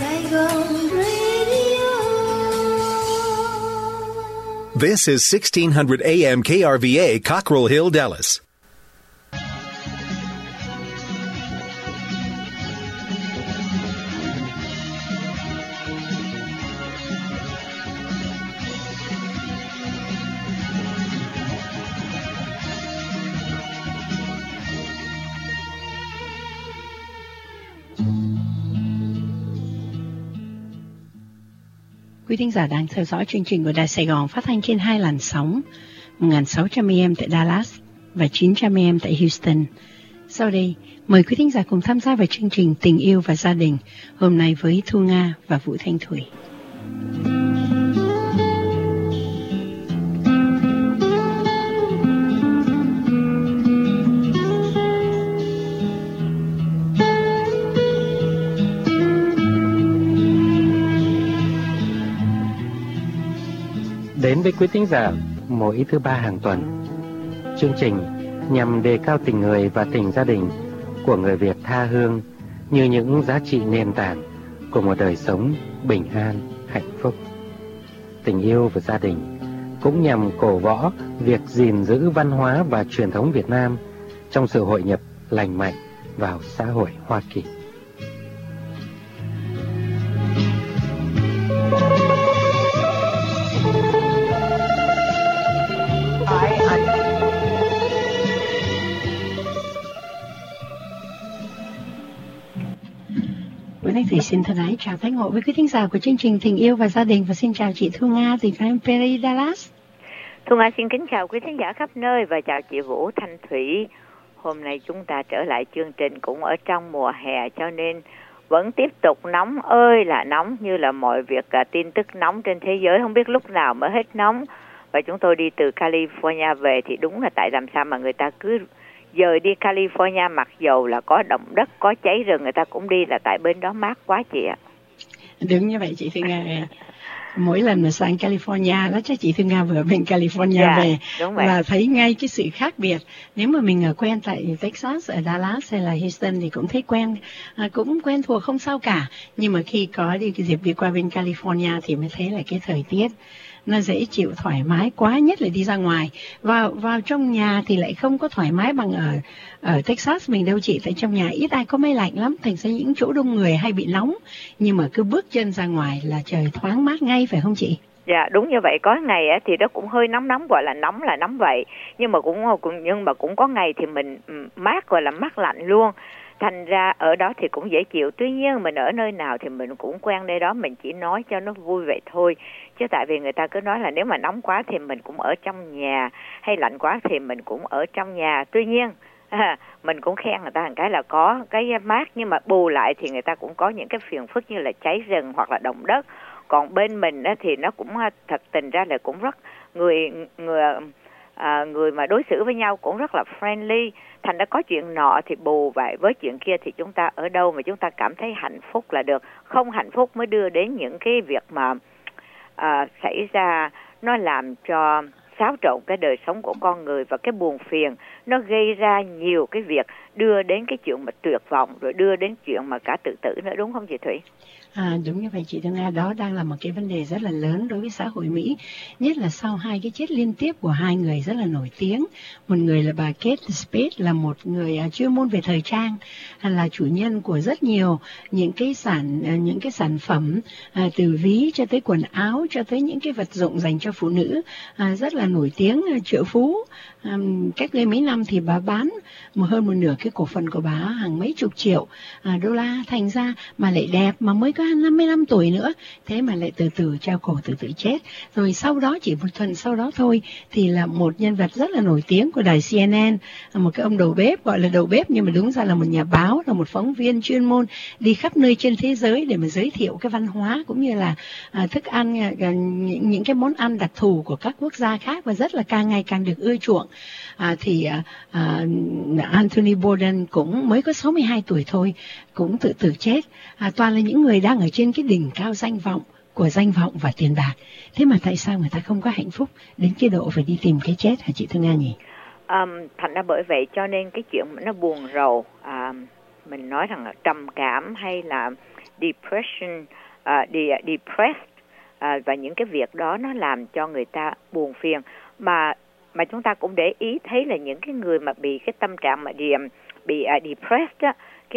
Saigon Radio. This is 1600 AM KRVA, Cockrell Hill, Dallas. Quý thính giả đang theo dõi chương trình của Đài Sài Gòn phát thanh trên hai làn sóng 1600 AM tại Dallas và 900 AM tại Houston. Sau đây, mời quý thính giả cùng tham gia vào chương trình Tình yêu và gia đình hôm nay với Thu Nga và Vũ Thanh Thủy. Đến với quý thính giả mỗi thứ ba hàng tuần, chương trình nhằm đề cao tình người và tình gia đình của người Việt tha hương như những giá trị nền tảng của một đời sống bình an, hạnh phúc. Tình yêu và gia đình cũng nhằm cổ võ việc gìn giữ văn hóa và truyền thống Việt Nam trong sự hội nhập lành mạnh vào xã hội Hoa Kỳ. Thanh Thủy xin thân ái chào Thái Ngộ với quý thính giả của chương trình Tình yêu và gia đình, và xin chào chị Thu Nga từ Perry, Dallas. Thu Nga xin kính chào quý thính giả khắp nơi và chào chị Vũ Thanh Thủy. Hôm nay chúng ta trở lại chương trình cũng ở trong mùa hè, cho nên vẫn tiếp tục nóng ơi là nóng, như là mọi việc tin tức nóng trên thế giới không biết lúc nào mới hết nóng. Và chúng tôi đi từ California về thì đúng là tại làm sao mà người ta cứ giờ đi California, mặc dầu là có động đất, có cháy rừng, người ta cũng đi là tại bên đó mát quá chị ạ. Đúng như vậy chị Thu Nga. Mỗi lần mà sang California đó, chắc chị Thu Nga vừa bên California về và thấy ngay cái sự khác biệt. Nếu mà mình ở quen tại Texas, ở Dallas hay là Houston thì cũng thấy quen, cũng quen thuộc không sao cả. Nhưng mà khi có cái dịp đi qua bên California thì mới thấy là cái thời tiết nó dễ chịu, thoải mái quá, nhất là đi ra ngoài. Vào trong nhà thì lại không có thoải mái bằng ở Texas mình đâu chị. Tại trong nhà ít ai có máy lạnh lắm, thành ra những chỗ đông người hay bị nóng. Nhưng mà cứ bước chân ra ngoài là trời thoáng mát ngay, phải không chị? Dạ đúng như vậy. Có ngày thì nó cũng hơi nóng, gọi là nóng vậy. Nhưng mà cũng có ngày thì mình mát, gọi là mát lạnh luôn. Thành ra ở đó thì cũng dễ chịu. Tuy nhiên mình ở nơi nào thì mình cũng quen nơi đó, mình chỉ nói cho nó vui vậy thôi. Chứ tại vì người ta cứ nói là nếu mà nóng quá thì mình cũng ở trong nhà, hay lạnh quá thì mình cũng ở trong nhà. Tuy nhiên mình cũng khen người ta một cái là có cái mát, nhưng mà bù lại thì người ta cũng có những cái phiền phức như là cháy rừng hoặc là động đất. Còn bên mình thì nó cũng thật tình ra là cũng rất người mà đối xử với nhau cũng rất là friendly. Thành ra có chuyện nọ thì bù vậy với chuyện kia, thì chúng ta ở đâu mà chúng ta cảm thấy hạnh phúc là được. Không hạnh phúc mới đưa đến những cái việc mà xảy ra, nó làm cho xáo trộn cái đời sống của con người, và cái buồn phiền nó gây ra nhiều cái việc đưa đến cái chuyện mà tuyệt vọng, rồi đưa đến chuyện mà cả tự tử nữa, đúng không chị Thủy? Đúng như vậy chị Thu Nga, đó đang là một cái vấn đề rất là lớn đối với xã hội Mỹ, nhất là sau hai cái chết liên tiếp của hai người rất là nổi tiếng. Một người là bà Kate Spade, là một người chuyên môn về thời trang, là chủ nhân của rất nhiều những cái sản phẩm từ ví cho tới quần áo, cho tới những cái vật dụng dành cho phụ nữ, rất là nổi tiếng, triệu phú. Cách đây mấy năm thì bà bán hơn một nửa cái cổ phần của bà, hàng mấy chục triệu đô la, thành ra mà lại đẹp, mà mới có 55 tuổi nữa, thế mà lại từ từ treo cổ tự tử chết. Rồi sau đó, chỉ một tuần sau đó thôi, thì là một nhân vật rất là nổi tiếng của đài CNN, một cái ông đầu bếp, gọi là đầu bếp nhưng mà đúng ra là một nhà báo, là một phóng viên chuyên môn đi khắp nơi trên thế giới để mà giới thiệu cái văn hóa cũng như là thức ăn, những cái món ăn đặc thù của các quốc gia khác, và rất là càng ngày càng được ưa chuộng. Anthony Bourdain cũng mới có 62 tuổi thôi, cũng tự tử chết. Toàn là những người đang ở trên cái đỉnh cao danh vọng và tiền bạc. Thế mà tại sao người ta không có hạnh phúc đến cái độ phải đi tìm cái chết hả chị Thu Nga nhỉ? Thành ra bởi vậy cho nên cái chuyện nó buồn rầu mình nói rằng là trầm cảm hay là depression, depressed, và những cái việc đó nó làm cho người ta buồn phiền. Mà chúng ta cũng để ý thấy là những cái người mà bị cái tâm trạng mà bị depressed á,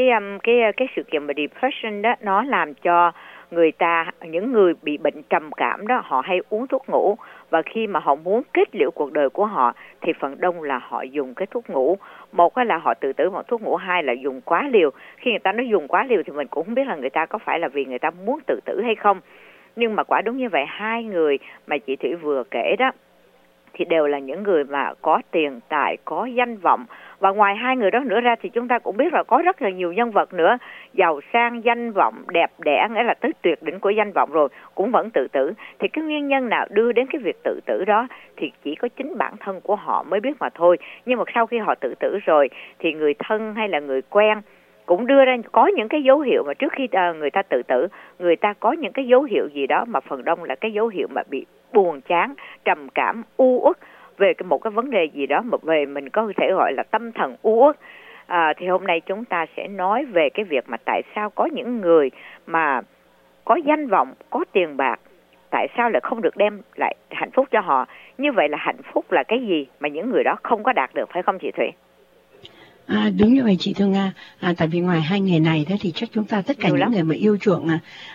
cái sự kiện mà depression đó, nó làm cho người ta, những người bị bệnh trầm cảm đó, họ hay uống thuốc ngủ, và khi mà họ muốn kết liễu cuộc đời của họ thì phần đông là họ dùng cái thuốc ngủ. Một là họ tự tử bằng thuốc ngủ, hai là dùng quá liều. Khi người ta nói dùng quá liều thì mình cũng không biết là người ta có phải là vì người ta muốn tự tử hay không. Nhưng mà quả đúng như vậy, hai người mà chị Thủy vừa kể đó thì đều là những người mà có tiền tài, có danh vọng. Và ngoài hai người đó nữa ra thì chúng ta cũng biết là có rất là nhiều nhân vật nữa, giàu sang, danh vọng, đẹp đẽ, nghĩa là tới tuyệt đỉnh của danh vọng rồi, cũng vẫn tự tử. Thì cái nguyên nhân nào đưa đến cái việc tự tử đó thì chỉ có chính bản thân của họ mới biết mà thôi. Nhưng mà sau khi họ tự tử rồi thì người thân hay là người quen cũng đưa ra có những cái dấu hiệu mà trước khi người ta tự tử, người ta có những cái dấu hiệu gì đó mà phần đông là cái dấu hiệu mà bị buồn chán, trầm cảm, u uất về một cái vấn đề gì đó, mà về mình có thể gọi là tâm thần u uất. Thì hôm nay chúng ta sẽ nói về cái việc mà tại sao có những người mà có danh vọng, có tiền bạc, tại sao lại không được đem lại hạnh phúc cho họ. Như vậy là hạnh phúc là cái gì mà những người đó không có đạt được, phải không chị Thủy? Đúng như vậy chị Thương Nga. Tại vì ngoài hai nghề này đó thì chắc chúng ta tất cả những người mà yêu chuộng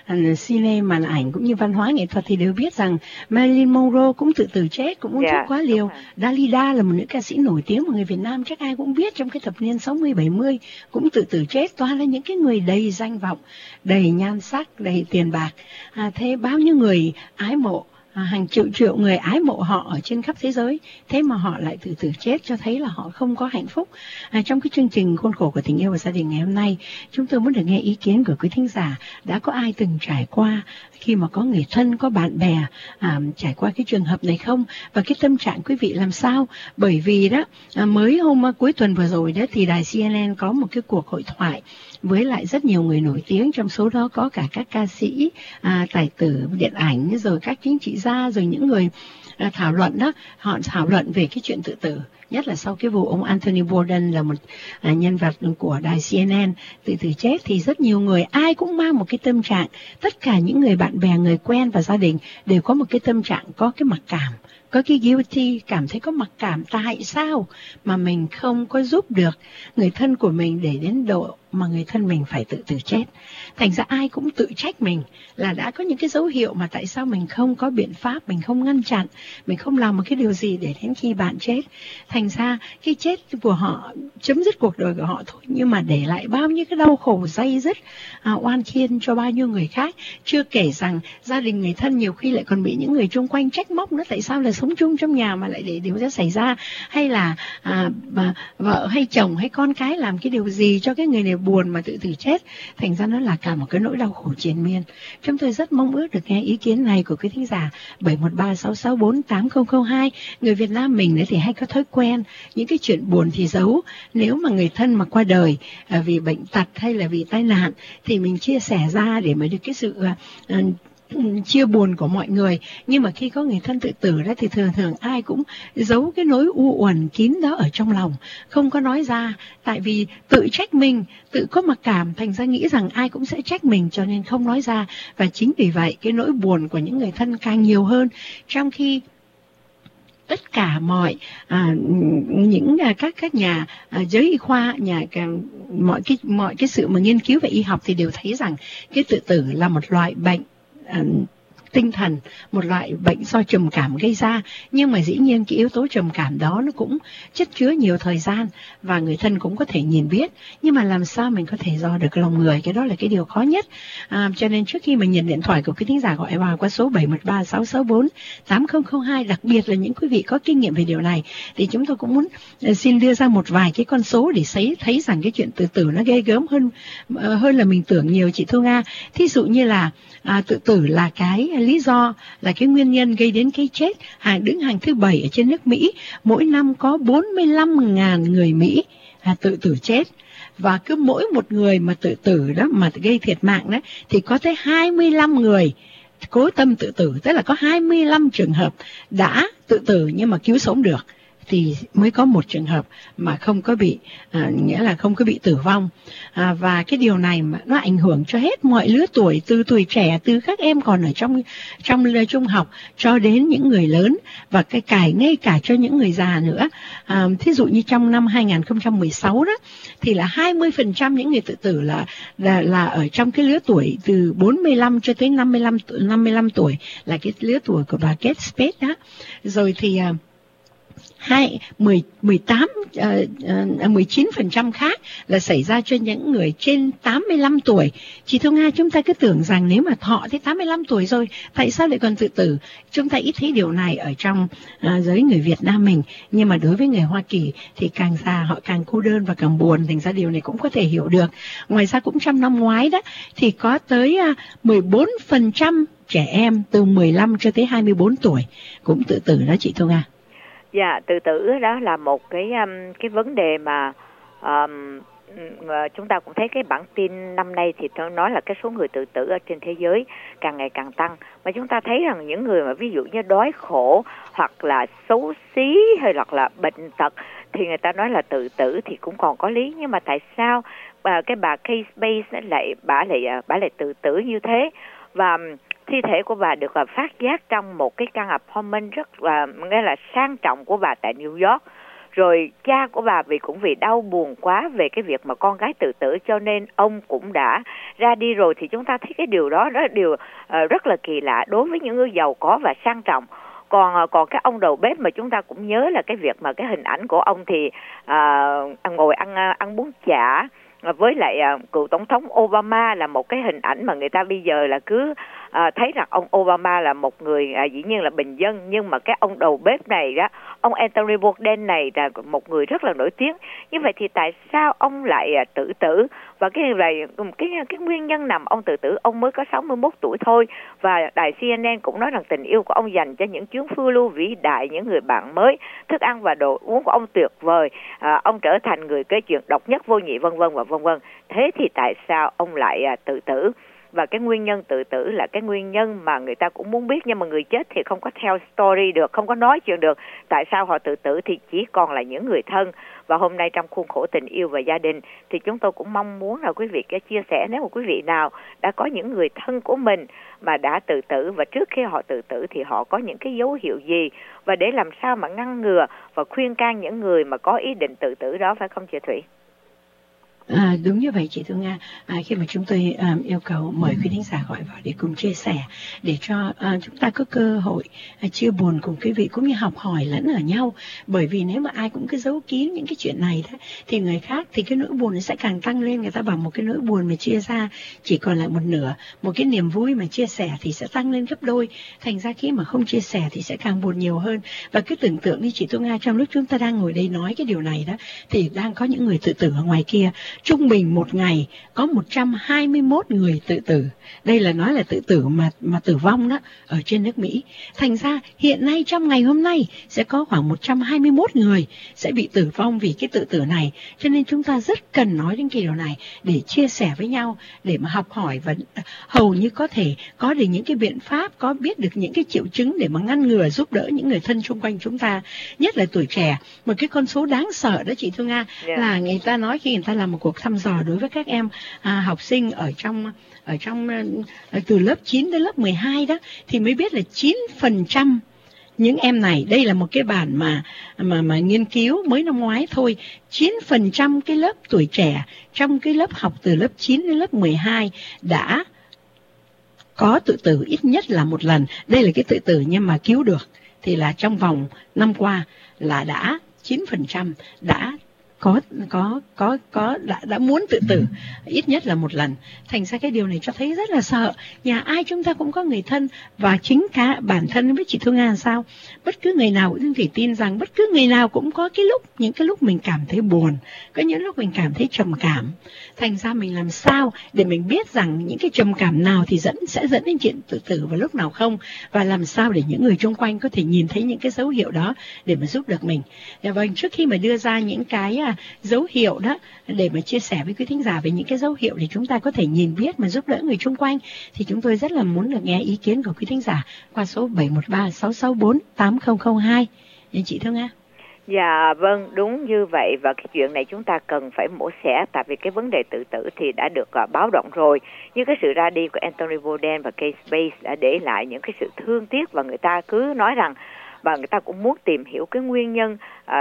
cine, màn ảnh cũng như văn hóa nghệ thuật thì đều biết rằng Marilyn Monroe cũng tự tử chết, cũng uống thuốc quá liều. Dalida là một nữ ca sĩ nổi tiếng mà người Việt Nam chắc ai cũng biết trong cái thập niên 60-70 cũng tự tử chết. Toàn là những cái người đầy danh vọng, đầy nhan sắc, đầy tiền bạc. Thế bao nhiêu người ái mộ, hàng triệu người ái mộ họ ở trên khắp thế giới, thế mà họ lại tự tử chết, cho thấy là họ không có hạnh phúc. Trong cái chương trình Khuôn khổ của tình yêu và gia đình ngày hôm nay, chúng tôi muốn được nghe ý kiến của quý thính giả. Đã có ai từng trải qua khi mà có người thân, có bạn bè trải qua cái trường hợp này không? Và cái tâm trạng quý vị làm sao? Bởi vì đó, mới hôm cuối tuần vừa rồi đó thì đài CNN có một cái cuộc hội thoại với lại rất nhiều người nổi tiếng, trong số đó có cả các ca sĩ, tài tử điện ảnh, rồi các chính trị gia, rồi những người thảo luận đó, họ thảo luận về cái chuyện tự tử. Nhất là sau cái vụ ông Anthony Bourdain là một nhân vật của đài CNN tự tử chết, thì rất nhiều người ai cũng mang một cái tâm trạng, tất cả những người bạn bè, người quen và gia đình đều có một cái tâm trạng, có cái mặc cảm, có cái guilty, cảm thấy có mặc cảm tại sao mà mình không có giúp được người thân của mình để đến độ mà người thân mình phải tự tử chết. Thành ra ai cũng tự trách mình là đã có những cái dấu hiệu mà tại sao mình không có biện pháp, mình không ngăn chặn, mình không làm một cái điều gì để đến khi bạn chết. Thành ra cái chết của họ chấm dứt cuộc đời của họ thôi, nhưng mà để lại bao nhiêu cái đau khổ day dứt, oan khiên cho bao nhiêu người khác. Chưa kể rằng gia đình người thân nhiều khi lại còn bị những người chung quanh trách móc nữa, tại sao là sống chung trong nhà mà lại để điều đó xảy ra, hay là vợ hay chồng hay con cái làm cái điều gì cho cái người này buồn mà tự tử chết. Thành ra nó là cả một cái nỗi đau khổ triền miên. Chúng tôi rất mong ước được nghe ý kiến này của quý thính giả 713-664-8002. Người Việt Nam mình thì hay có thói quen những cái chuyện buồn thì giấu. Nếu mà người thân mà qua đời vì bệnh tật hay là vì tai nạn thì mình chia sẻ ra để mà được cái sự chia buồn của mọi người. Nhưng mà khi có người thân tự tử đó thì thường ai cũng giấu cái nỗi u uẩn kín đó ở trong lòng, không có nói ra, tại vì tự trách mình, tự có mặc cảm, thành ra nghĩ rằng ai cũng sẽ trách mình cho nên không nói ra. Và chính vì vậy cái nỗi buồn của những người thân càng nhiều hơn, trong khi tất cả mọi các nhà giới y khoa, mọi cái sự mà nghiên cứu về y học thì đều thấy rằng cái tự tử là một loại bệnh tinh thần, một loại bệnh do trầm cảm gây ra. Nhưng mà dĩ nhiên cái yếu tố trầm cảm đó nó cũng chất chứa nhiều thời gian và người thân cũng có thể nhìn biết, nhưng mà làm sao mình có thể dò được lòng người, cái đó là cái điều khó nhất. Cho nên trước khi mình nhận điện thoại của quý thính giả gọi vào qua số 713-664-8002, đặc biệt là những quý vị có kinh nghiệm về điều này, thì chúng tôi cũng muốn xin đưa ra một vài cái con số để thấy rằng cái chuyện tự tử nó ghê gớm hơn là mình tưởng nhiều, chị Thu Nga. Thí dụ như là tự tử là cái lý do, là cái nguyên nhân gây đến cái chết đứng hàng thứ 7 ở trên nước Mỹ. Mỗi năm có 45.000 người Mỹ tự tử chết, và cứ mỗi một người mà tự tử đó mà gây thiệt mạng đó thì có tới 25 người cố tâm tự tử, tức là có 25 trường hợp đã tự tử nhưng mà cứu sống được. thì mới có một trường hợp mà không có bị nghĩa là không có bị tử vong. Và cái điều này mà nó ảnh hưởng cho hết mọi lứa tuổi, từ tuổi trẻ, từ các em còn ở trong trung học cho đến những người lớn, và ngay cả cho những người già nữa. Thí dụ như trong năm 2016 đó thì là 20% những người tự tử là ở trong cái lứa tuổi từ 45 cho tới 55 tuổi, là cái lứa tuổi của bà Kate Spade đó. Rồi thì 19% khác là xảy ra cho những người trên 85 tuổi. Chị Thu Nga, chúng ta cứ tưởng rằng nếu mà thọ tới 85 tuổi rồi, tại sao lại còn tự tử? Chúng ta ít thấy điều này ở trong giới người Việt Nam mình. Nhưng mà đối với người Hoa Kỳ thì càng già họ càng cô đơn và càng buồn, thành ra điều này cũng có thể hiểu được. Ngoài ra cũng trong năm ngoái đó thì có tới 14% trẻ em từ 15 cho tới 24 tuổi cũng tự tử đó chị Thu Nga. Dạ, tự tử đó là một cái vấn đề mà chúng ta cũng thấy cái bản tin năm nay thì nó nói là cái số người tự tử ở trên thế giới càng ngày càng tăng. Mà chúng ta thấy rằng những người mà ví dụ như đói khổ hoặc là xấu xí hay hoặc là bệnh tật thì người ta nói là tự tử thì cũng còn có lý. Nhưng mà tại sao cái bà Kate Spade bà lại tự tử như thế? Và thi thể của bà được phát giác trong một cái căn apartment rất là nghĩa là sang trọng của bà tại New York. Rồi cha của bà cũng vì đau buồn quá về cái việc mà con gái tự tử cho nên ông cũng đã ra đi rồi. Thì chúng ta thấy cái điều đó rất là kỳ lạ đối với những người giàu có và sang trọng. Còn cái ông đầu bếp mà chúng ta cũng nhớ là cái việc mà cái hình ảnh của ông thì ngồi ăn bún chả với lại cựu tổng thống Obama là một cái hình ảnh mà người ta bây giờ là cứ thấy rằng ông Obama là một người dĩ nhiên là bình dân, nhưng mà cái ông đầu bếp này đó, ông Anthony Bourdain này là một người rất là nổi tiếng. Như vậy thì tại sao ông lại tự tử? Và cái nguyên nhân nằm ông tự tử, ông mới có 61 tuổi thôi. Và đài CNN cũng nói rằng tình yêu của ông dành cho những chuyến phiêu lưu vĩ đại, những người bạn mới, thức ăn và đồ uống của ông tuyệt vời, ông trở thành người kể chuyện độc nhất vô nhị, vân vân và vân vân. Thế thì tại sao ông lại tự tử? Và cái nguyên nhân tự tử là cái nguyên nhân mà người ta cũng muốn biết, nhưng mà người chết thì không có tell story được, không có nói chuyện được. Tại sao họ tự tử thì chỉ còn là những người thân. Và hôm nay trong khuôn khổ tình yêu và gia đình thì chúng tôi cũng mong muốn là quý vị sẽ chia sẻ nếu mà quý vị nào đã có những người thân của mình mà đã tự tử, và trước khi họ tự tử thì họ có những cái dấu hiệu gì, và để làm sao mà ngăn ngừa và khuyên can những người mà có ý định tự tử đó, phải không chị Thủy? Đúng như vậy chị Thu Nga. Khi mà chúng tôi yêu cầu mời quý thính giả gọi vào để cùng chia sẻ, để cho chúng ta có cơ hội chia buồn cùng quý vị cũng như học hỏi lẫn ở nhau. Bởi vì nếu mà ai cũng cứ giấu kín những cái chuyện này đó, thì người khác thì cái nỗi buồn nó sẽ càng tăng lên. Người ta bảo một cái nỗi buồn mà chia ra chỉ còn lại một nửa, một cái niềm vui mà chia sẻ thì sẽ tăng lên gấp đôi. Thành ra khi mà không chia sẻ thì sẽ càng buồn nhiều hơn. Và cứ tưởng tượng đi chị Thu Nga, trong lúc chúng ta đang ngồi đây nói cái điều này đó, thì đang có những người tự tử ở ngoài kia. Trung bình một ngày có 121 người tự tử. Đây là nói là tự tử mà tử vong đó ở trên nước Mỹ. Thành ra hiện nay trong ngày hôm nay sẽ có khoảng 121 người sẽ bị tử vong vì cái tự tử này. Cho nên chúng ta rất cần nói đến cái điều này để chia sẻ với nhau, để mà học hỏi và hầu như có thể có được những cái biện pháp, có biết được những cái triệu chứng để mà ngăn ngừa, giúp đỡ những người thân xung quanh chúng ta, nhất là tuổi trẻ. Một cái con số đáng sợ đó chị Thu Nga, là người ta nói khi người ta làm một cuộc thăm dò đối với các em học sinh ở trong từ lớp 9 đến lớp 12 đó, thì mới biết là 9% những em này, đây là một cái bản mà nghiên cứu mới năm ngoái thôi, 9% cái lớp tuổi trẻ trong cái lớp học từ lớp 9 đến lớp 12 đã có tự tử ít nhất là một lần. Đây là cái tự tử nhưng mà cứu được thì là trong vòng năm qua là đã 9% đã đã muốn tự tử ít nhất là một lần. Thành ra cái điều này cho thấy rất là sợ. Nhà ai chúng ta cũng có người thân, và chính cả bản thân với chị Thu Nga làm sao, bất cứ người nào cũng phải tin rằng bất cứ người nào cũng có những cái lúc mình cảm thấy buồn, có những lúc mình cảm thấy trầm cảm. Thành ra mình làm sao để mình biết rằng những cái trầm cảm nào thì sẽ dẫn đến chuyện tự tử và lúc nào không, và làm sao để những người xung quanh có thể nhìn thấy những cái dấu hiệu đó để mà giúp được mình. Vâng, trước khi mà đưa ra những cái dấu hiệu đó để mà chia sẻ với quý thính giả về những cái dấu hiệu để chúng ta có thể nhìn biết mà giúp đỡ người xung quanh, thì chúng tôi rất là muốn được nghe ý kiến của quý thính giả qua số 713-664-8002. Chị Thu Nga. Dạ vâng, đúng như vậy, và cái chuyện này chúng ta cần phải mổ xẻ, tại vì cái vấn đề tự tử thì đã được báo động rồi. Nhưng cái sự ra đi của Anthony Bourdain và Kate Spade đã để lại những cái sự thương tiếc, và người ta cứ nói rằng, và người ta cũng muốn tìm hiểu cái nguyên nhân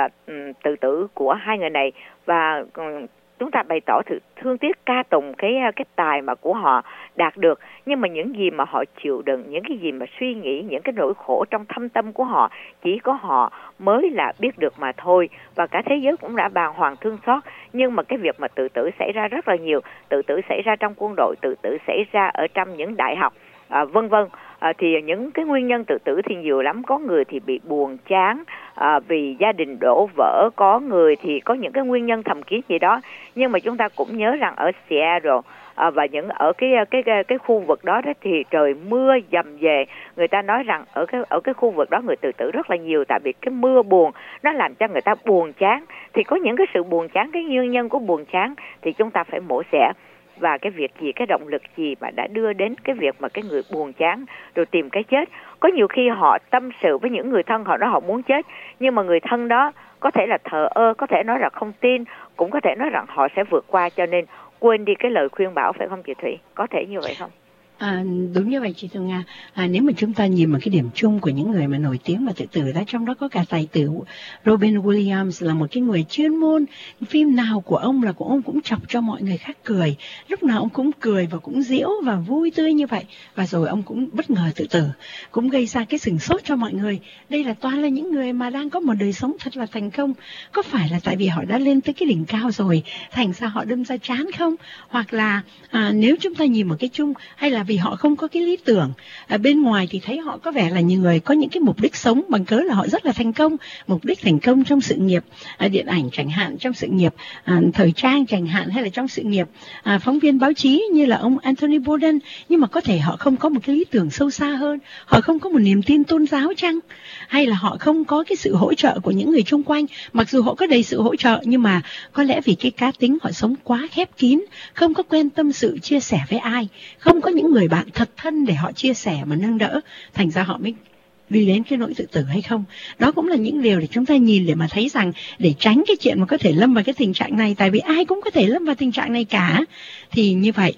tự tử của hai người này, và chúng ta bày tỏ sự thương tiếc, ca tụng cái tài mà của họ đạt được, nhưng mà những gì mà họ chịu đựng, những cái gì mà suy nghĩ, những cái nỗi khổ trong thâm tâm của họ, chỉ có họ mới là biết được mà thôi. Và cả thế giới cũng đã bàng hoàng thương xót. Nhưng mà cái việc mà tự tử xảy ra rất là nhiều, tự tử xảy ra trong quân đội, tự tử xảy ra ở trong những đại học, vân vân. Thì những cái nguyên nhân tự tử thì nhiều lắm. Có người thì bị buồn chán vì gia đình đổ vỡ, có người thì có những cái nguyên nhân thầm kín gì đó. Nhưng mà chúng ta cũng nhớ rằng ở Seattle và những ở cái khu vực đó thì trời mưa dầm về. Người ta nói rằng ở cái khu vực đó người tự tử rất là nhiều, tại vì cái mưa buồn nó làm cho người ta buồn chán. Thì có những cái sự buồn chán, cái nguyên nhân của buồn chán thì chúng ta phải mổ xẻ. Và cái việc gì, cái động lực gì mà đã đưa đến cái việc mà cái người buồn chán rồi tìm cái chết. Có nhiều khi họ tâm sự với những người thân họ, nói họ muốn chết, nhưng mà người thân đó có thể là thờ ơ, có thể nói là không tin, cũng có thể nói rằng họ sẽ vượt qua, cho nên quên đi cái lời khuyên bảo, phải không chị Thủy? Có thể như vậy không? Đúng như vậy chị Thu Nga. Nếu mà chúng ta nhìn một cái điểm chung của những người mà nổi tiếng mà tự tử đó, trong đó có cả tài tử Robin Williams, là một cái người chuyên môn, phim nào của ông là của ông cũng chọc cho mọi người khác cười, lúc nào ông cũng cười và cũng giễu và vui tươi như vậy, và rồi ông cũng bất ngờ tự tử, cũng gây ra cái sửng sốt cho mọi người. Đây là toàn là những người mà đang có một đời sống thật là thành công. Có phải là tại vì họ đã lên tới cái đỉnh cao rồi thành ra họ đâm ra chán không? Hoặc là nếu chúng ta nhìn một cái chung, hay là vì họ không có cái lý tưởng. Bên ngoài thì thấy họ có vẻ là những người có những cái mục đích sống bằng cớ là họ rất là thành công, mục đích thành công trong sự nghiệp điện ảnh chẳng hạn, trong sự nghiệp thời trang chẳng hạn, hay là trong sự nghiệp phóng viên báo chí như là ông Anthony Bourdain. Nhưng mà có thể họ không có một cái lý tưởng sâu xa hơn, họ không có một niềm tin tôn giáo chăng, hay là họ không có cái sự hỗ trợ của những người chung quanh. Mặc dù họ có đầy sự hỗ trợ, nhưng mà có lẽ vì cái cá tính họ sống quá khép kín, không có quen tâm sự chia sẻ với ai, không có những người bạn thật thân để họ chia sẻ mà nâng đỡ, thành ra họ mới đi đến cái nỗi tự tử hay không. Đó cũng là những điều để chúng ta nhìn để mà thấy rằng, để tránh cái chuyện mà có thể lâm vào cái tình trạng này, tại vì ai cũng có thể lâm vào tình trạng này cả. Thì như vậy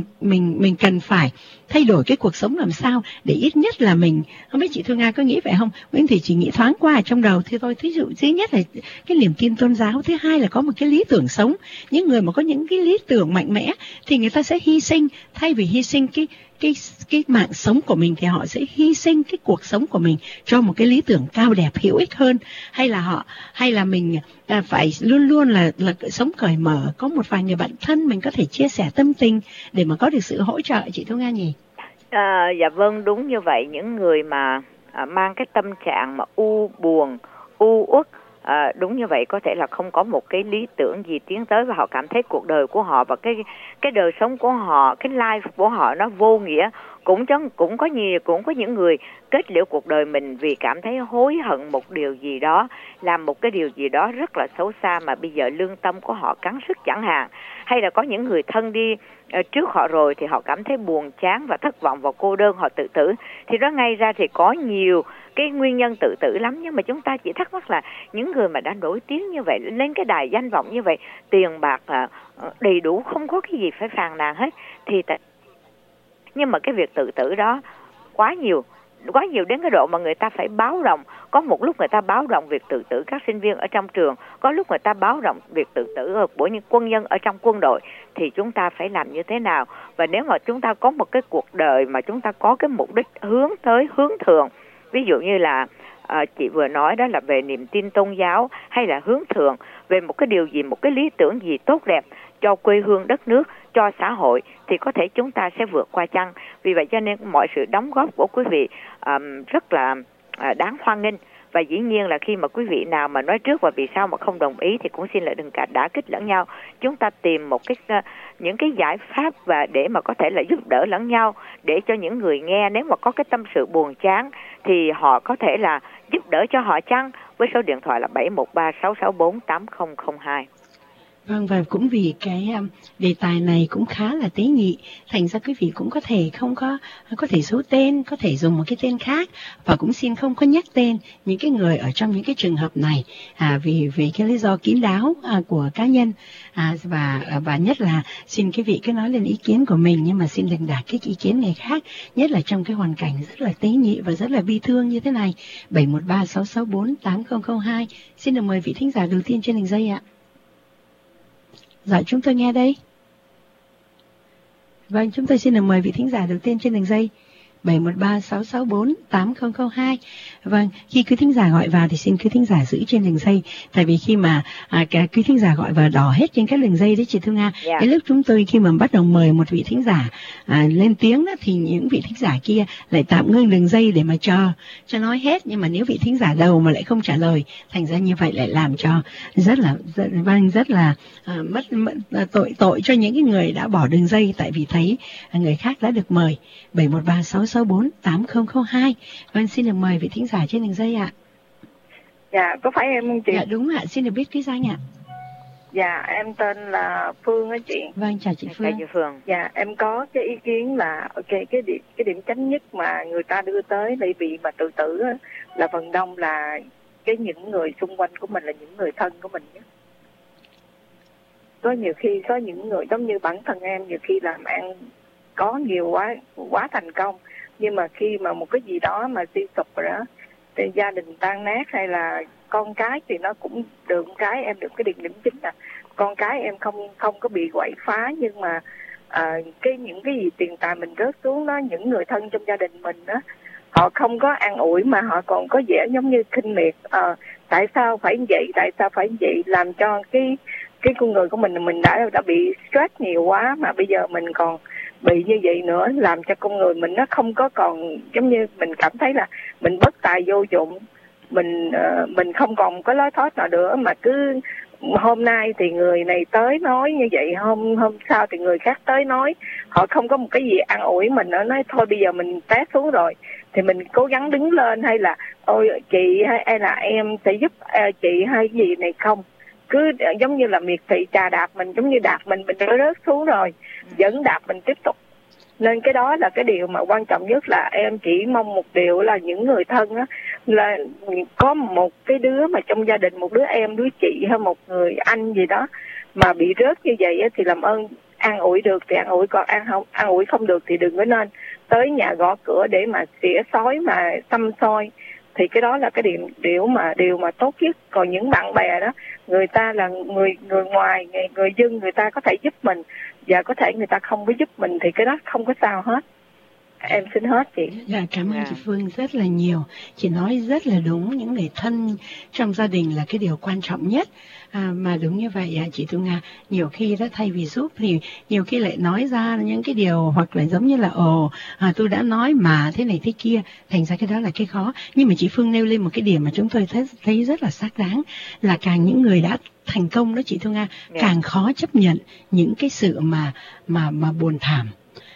mình cần phải thay đổi cái cuộc sống làm sao để ít nhất là mình, không biết chị Thu Nga có nghĩ vậy không? Nguyễn Thủy chỉ nghĩ thoáng qua ở trong đầu thì thôi. Thí dụ thứ nhất là cái niềm tin tôn giáo, thứ hai là có một cái lý tưởng sống. Những người mà có những cái lý tưởng mạnh mẽ thì người ta sẽ hy sinh, thay vì hy sinh cái mạng sống của mình thì họ sẽ hy sinh cái cuộc sống của mình cho một cái lý tưởng cao đẹp hữu ích hơn. Hay là mình phải luôn luôn là sống cởi mở, có một vài người bạn thân mình có thể chia sẻ tâm tình để mà có được sự hỗ trợ, chị Thu Nga nhỉ? Dạ vâng, đúng như vậy. Những người mà mang cái tâm trạng mà buồn, uất, đúng như vậy, có thể là không có một cái lý tưởng gì tiến tới, và họ cảm thấy cuộc đời của họ và cái đời sống của họ, cái life của họ nó vô nghĩa. Cũng có những người kết liễu cuộc đời mình vì cảm thấy hối hận một điều gì đó, làm một cái điều gì đó rất là xấu xa mà bây giờ lương tâm của họ cắn rứt chẳng hạn. Hay là có những người thân đi trước họ rồi thì họ cảm thấy buồn chán và thất vọng và cô đơn, họ tự tử. Thì đó ngay ra thì có nhiều cái nguyên nhân tự tử lắm, nhưng mà chúng ta chỉ thắc mắc là những người mà đã nổi tiếng như vậy, lên cái đài danh vọng như vậy, tiền bạc đầy đủ, không có cái gì phải phàn nàn hết, nhưng mà cái việc tự tử đó quá nhiều đến cái độ mà người ta phải báo động. Có một lúc người ta báo động việc tự tử các sinh viên ở trong trường, có lúc người ta báo động việc tự tử của những quân nhân ở trong quân đội. Thì chúng ta phải làm như thế nào? Và nếu mà chúng ta có một cái cuộc đời mà chúng ta có cái mục đích hướng tới hướng thượng, ví dụ như là chị vừa nói đó là về niềm tin tôn giáo, hay là hướng thượng về một cái điều gì, một cái lý tưởng gì tốt đẹp cho quê hương đất nước, cho xã hội, thì có thể chúng ta sẽ vượt qua chăng. Vì vậy cho nên mọi sự đóng góp của quý vị rất là đáng hoan nghênh. Và dĩ nhiên là khi mà quý vị nào mà nói trước và vì sao mà không đồng ý thì cũng xin là đừng cả đả kích lẫn nhau. Chúng ta tìm một những cái giải pháp và để mà có thể là giúp đỡ lẫn nhau, để cho những người nghe nếu mà có cái tâm sự buồn chán thì họ có thể là giúp đỡ cho họ chăng, với số điện thoại là 713-664-8002. Vâng, và cũng vì cái đề tài này cũng khá là tế nhị, thành ra quý vị cũng có thể không có thể số tên, có thể dùng một cái tên khác, và cũng xin không có nhắc tên những cái người ở trong những cái trường hợp này, vì cái lý do kín đáo của cá nhân, và nhất là xin quý vị cứ nói lên ý kiến của mình, nhưng mà xin đừng đặt cái ý kiến người khác, nhất là trong cái hoàn cảnh rất là tế nhị và rất là bi thương như thế này. 713-664-8002. Xin được mời vị thính giả đầu tiên trên đường dây ạ. Dạ, chúng tôi nghe đây. Vâng, chúng tôi xin được mời vị thính giả đầu tiên trên đường dây. 713-664-8002. Vâng, khi quý thính giả gọi vào thì xin quý thính giả giữ trên đường dây. Tại vì khi mà quý thính giả gọi vào đỏ hết trên các đường dây đấy chị Thu Nga. Cái lúc chúng tôi khi mà bắt đầu mời một vị thính giả lên tiếng đó, thì những vị thính giả kia lại tạm ngưng đường dây để mà cho nói hết. Nhưng mà nếu vị thính giả đầu mà lại không trả lời, thành ra như vậy lại làm cho rất là tội cho những cái người đã bỏ đường dây, tại vì thấy người khác đã được mời. 713-664-8002. Vâng, xin được mời vị thính giả trên đường dây ạ. Dạ, có phải em không chị? Dạ đúng ạ, xin được biết quý danh ạ. Dạ, em tên là Phương á chị. Vâng, chào chị Phương. Chào chị Phương. Dạ, em có cái ý kiến là cái điểm chánh nhất mà người ta đưa tới để bị mà tự tử á, là phần đông là những người xung quanh của mình, là những người thân của mình nhất. Có nhiều khi có những người giống như bản thân em, nhiều khi làm ăn có nhiều quá thành công, nhưng mà khi mà một cái gì đó mà suy sụp rồi đó, thì gia đình tan nát, hay là con cái thì nó cũng được cái em được cái điểm chính là con cái em không có bị quậy phá, nhưng mà những cái gì tiền tài mình rớt xuống đó, những người thân trong gia đình mình đó, họ không có an ủi mà họ còn có vẻ giống như khinh miệt. Tại sao phải vậy, tại sao phải vậy, làm cho cái con người của mình đã bị stress nhiều quá, mà bây giờ mình còn bị như vậy nữa, làm cho con người mình nó không có còn giống như mình cảm thấy là mình bất tài vô dụng, mình không còn có lối thoát nào nữa, mà cứ hôm nay thì người này tới nói như vậy, hôm sau thì người khác tới nói, họ không có một cái gì an ủi mình nữa, nói thôi bây giờ mình té xuống rồi thì mình cố gắng đứng lên, hay là ôi chị hay là em sẽ giúp chị hay gì này không, cứ giống như là miệt thị trà đạp mình, giống như đạp mình đã rớt xuống rồi vẫn đạp mình tiếp tục. Nên cái đó là cái điều mà quan trọng nhất, là em chỉ mong một điều là những người thân á, là có một cái đứa mà trong gia đình, một đứa em, đứa chị hay một người anh gì đó mà bị rớt như vậy á, thì làm ơn an ủi được thì an ủi, còn an ủi không được thì đừng có nên tới nhà gõ cửa để mà xỉa xói mà xăm soi. Thì cái đó là cái điều mà tốt nhất. Còn những bạn bè đó, người ta là người ngoài, người dân, người ta có thể giúp mình và có thể người ta không có giúp mình, thì cái đó không có sao hết. Em xin hết chị. Dạ, cảm ơn chị Phương rất là nhiều. Chị nói rất là đúng, những người thân trong gia đình là cái điều quan trọng nhất. Mà đúng như vậy chị Thu Nga, nhiều khi đó thay vì giúp thì nhiều khi lại nói ra những cái điều, hoặc là giống như là tôi đã nói mà thế này thế kia, thành ra cái đó là cái khó. Nhưng mà chị Phương nêu lên một cái điểm mà chúng tôi thấy rất là xác đáng, là càng những người đã thành công đó chị Thu Nga, càng khó chấp nhận những cái sự mà buồn thảm,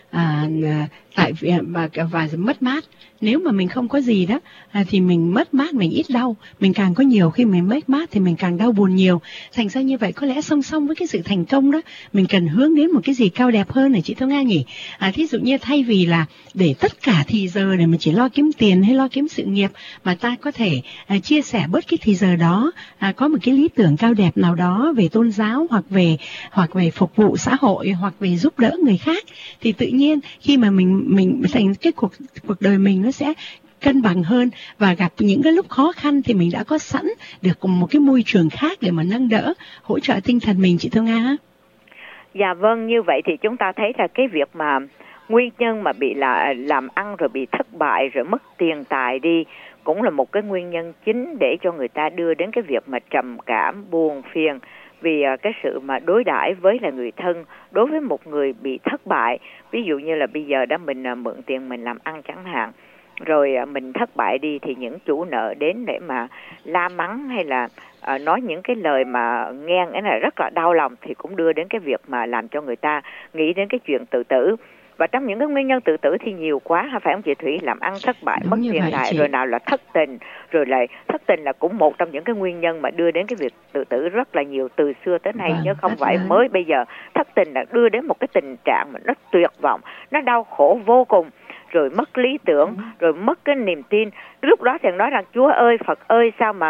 tại vì và mất mát. Nếu mà mình không có gì đó thì mình mất mát, mình ít đau. Mình càng có nhiều, khi mình mất mát thì mình càng đau buồn nhiều. Thành ra như vậy có lẽ song song với cái sự thành công đó, mình cần hướng đến một cái gì cao đẹp hơn này chị Thu Nga nhỉ. Thí dụ như thay vì là để tất cả thì giờ để mà chỉ lo kiếm tiền hay lo kiếm sự nghiệp, mà ta có thể chia sẻ bớt cái thì giờ đó, có một cái lý tưởng cao đẹp nào đó về tôn giáo, hoặc về phục vụ xã hội, hoặc về giúp đỡ người khác, thì tự nhiên khi mà mình thành cái cuộc đời mình nó sẽ cân bằng hơn, và gặp những cái lúc khó khăn thì mình đã có sẵn được một cái môi trường khác để mà nâng đỡ, hỗ trợ tinh thần mình chị Thu Nga. Dạ vâng, như vậy thì chúng ta thấy là cái việc mà nguyên nhân mà bị làm ăn rồi bị thất bại rồi mất tiền tài đi cũng là một cái nguyên nhân chính để cho người ta đưa đến cái việc mà trầm cảm, buồn phiền, vì cái sự mà đối đãi với là người thân đối với một người bị thất bại. Ví dụ như là bây giờ đó mình mượn tiền mình làm ăn chẳng hạn, rồi mình thất bại đi thì những chủ nợ đến để mà la mắng hay là nói những cái lời mà nghe cái này rất là đau lòng, thì cũng đưa đến cái việc mà làm cho người ta nghĩ đến cái chuyện tự tử. Và trong những cái nguyên nhân tự tử thì nhiều quá, phải không chị Thủy? Làm ăn thất bại, Đúng mất như tiền vậy, tài, chị. rồi nào là thất tình, rồi lại thất tình là cũng một trong những cái nguyên nhân mà đưa đến cái việc tự tử rất là nhiều từ xưa tới nay, Vâng, chứ không rất phải lớn. mới bây giờ. Thất tình là đưa đến một cái tình trạng mà nó tuyệt vọng, nó đau khổ vô cùng, rồi mất lý tưởng, rồi mất cái niềm tin. Lúc đó thì nói rằng Chúa ơi, Phật ơi, sao mà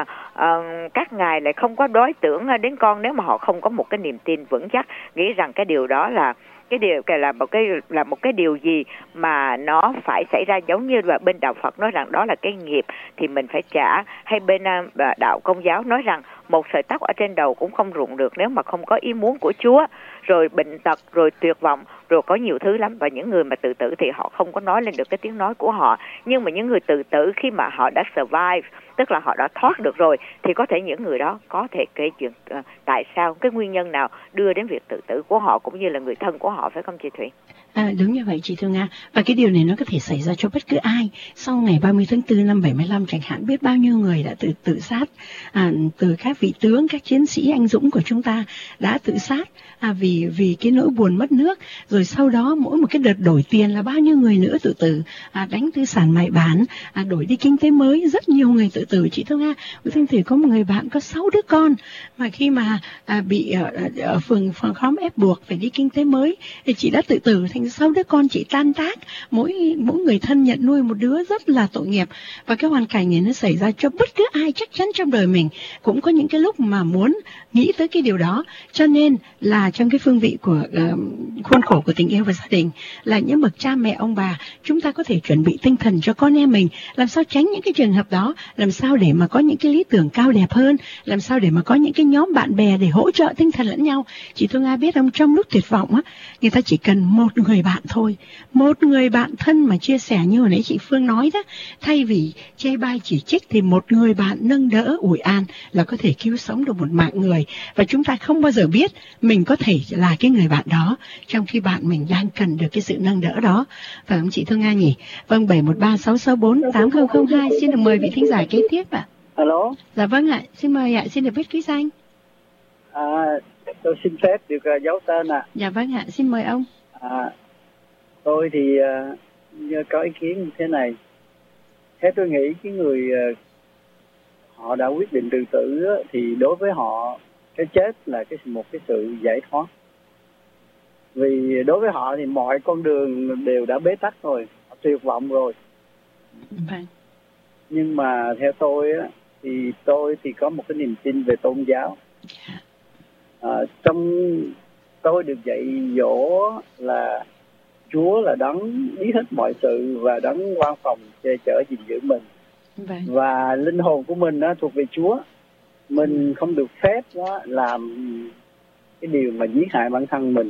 các ngài lại không có đối tưởng đến con, nếu mà họ không có một cái niềm tin vững chắc, nghĩ rằng cái điều đó là cái điều là một cái điều gì mà nó phải xảy ra, giống như là bên đạo Phật nói rằng đó là cái nghiệp thì mình phải trả, hay bên đạo Công giáo nói rằng một sợi tóc ở trên đầu cũng không rụng được nếu mà không có ý muốn của Chúa, rồi bệnh tật, rồi tuyệt vọng, rồi có nhiều thứ lắm. Và những người mà tự tử thì họ không có nói lên được cái tiếng nói của họ, nhưng mà những người tự tử khi mà họ đã survive, tức là họ đã thoát được rồi, thì có thể những người đó có thể kể chuyện tại sao, cái nguyên nhân nào đưa đến việc tự tử của họ cũng như là người thân của họ, phải không chị Thủy? Đúng như vậy chị Thương Nga. Và cái điều này nó có thể xảy ra cho bất cứ ai. Sau ngày 30 tháng 4 năm 75 chẳng hạn, biết bao nhiêu người đã tự sát. Từ các vị tướng, các chiến sĩ anh dũng của chúng ta đã tự sát vì cái nỗi buồn mất nước. Rồi sau đó mỗi một cái đợt đổi tiền là bao nhiêu người nữa tự tử, đánh tư sản mại bán, đổi đi kinh tế mới, rất nhiều người tự tử. Chị Thương Nga, Thương Thủy có một người bạn có 6 đứa con, mà khi mà bị ở phường khóm ép buộc phải đi kinh tế mới thì chị đã tự tử. Thành 6 đứa con chị tan tác, mỗi người thân nhận nuôi một đứa, rất là tội nghiệp. Và cái hoàn cảnh này nó xảy ra cho bất cứ ai, chắc chắn trong đời mình cũng có những cái lúc mà muốn nghĩ tới cái điều đó. Cho nên là trong cái phương vị của khuôn khổ của tình yêu và gia đình, là những bậc cha mẹ ông bà, chúng ta có thể chuẩn bị tinh thần cho con em mình, làm sao tránh những cái trường hợp đó, làm sao để mà có những cái lý tưởng cao đẹp hơn, làm sao để mà có những cái nhóm bạn bè để hỗ trợ tinh thần lẫn nhau. Chị Thương Nga biết không, trong lúc tuyệt vọng á, người ta chỉ cần một người bạn thôi, một người bạn thân mà chia sẻ như hồi nãy chị Phương nói đó, thay vì chê bai chỉ trích thì một người bạn nâng đỡ ủi an là có thể cứu sống được một mạng người. Và chúng ta không bao giờ biết mình có thể là cái người bạn đó trong khi bạn mình đang cần được cái sự nâng đỡ đó. Phải không chị Thương Nga nhỉ? Vâng, 713-664-8002, xin được mời vị thính giả kế tiếp ạ. Alo. Dạ vâng ạ, xin mời ạ, xin được biết quý danh. Tôi xin phép được giấu tên ạ. Dạ vâng ạ, xin mời ông. Tôi thì có ý kiến như thế này. Thế tôi nghĩ cái người họ đã quyết định tự tử thì đối với họ cái chết là một cái sự giải thoát. Vì đối với họ thì mọi con đường đều đã bế tắc rồi, họ tuyệt vọng rồi. Vâng. Nhưng mà theo tôi tôi có một cái niềm tin về tôn giáo. Trong tôi được dạy dỗ là Chúa là đấng biết hết mọi sự và đấng quan phòng che chở gìn giữ mình. Vâng. Và linh hồn của mình thuộc về Chúa. Mình không được phép làm cái điều mà giết hại bản thân mình.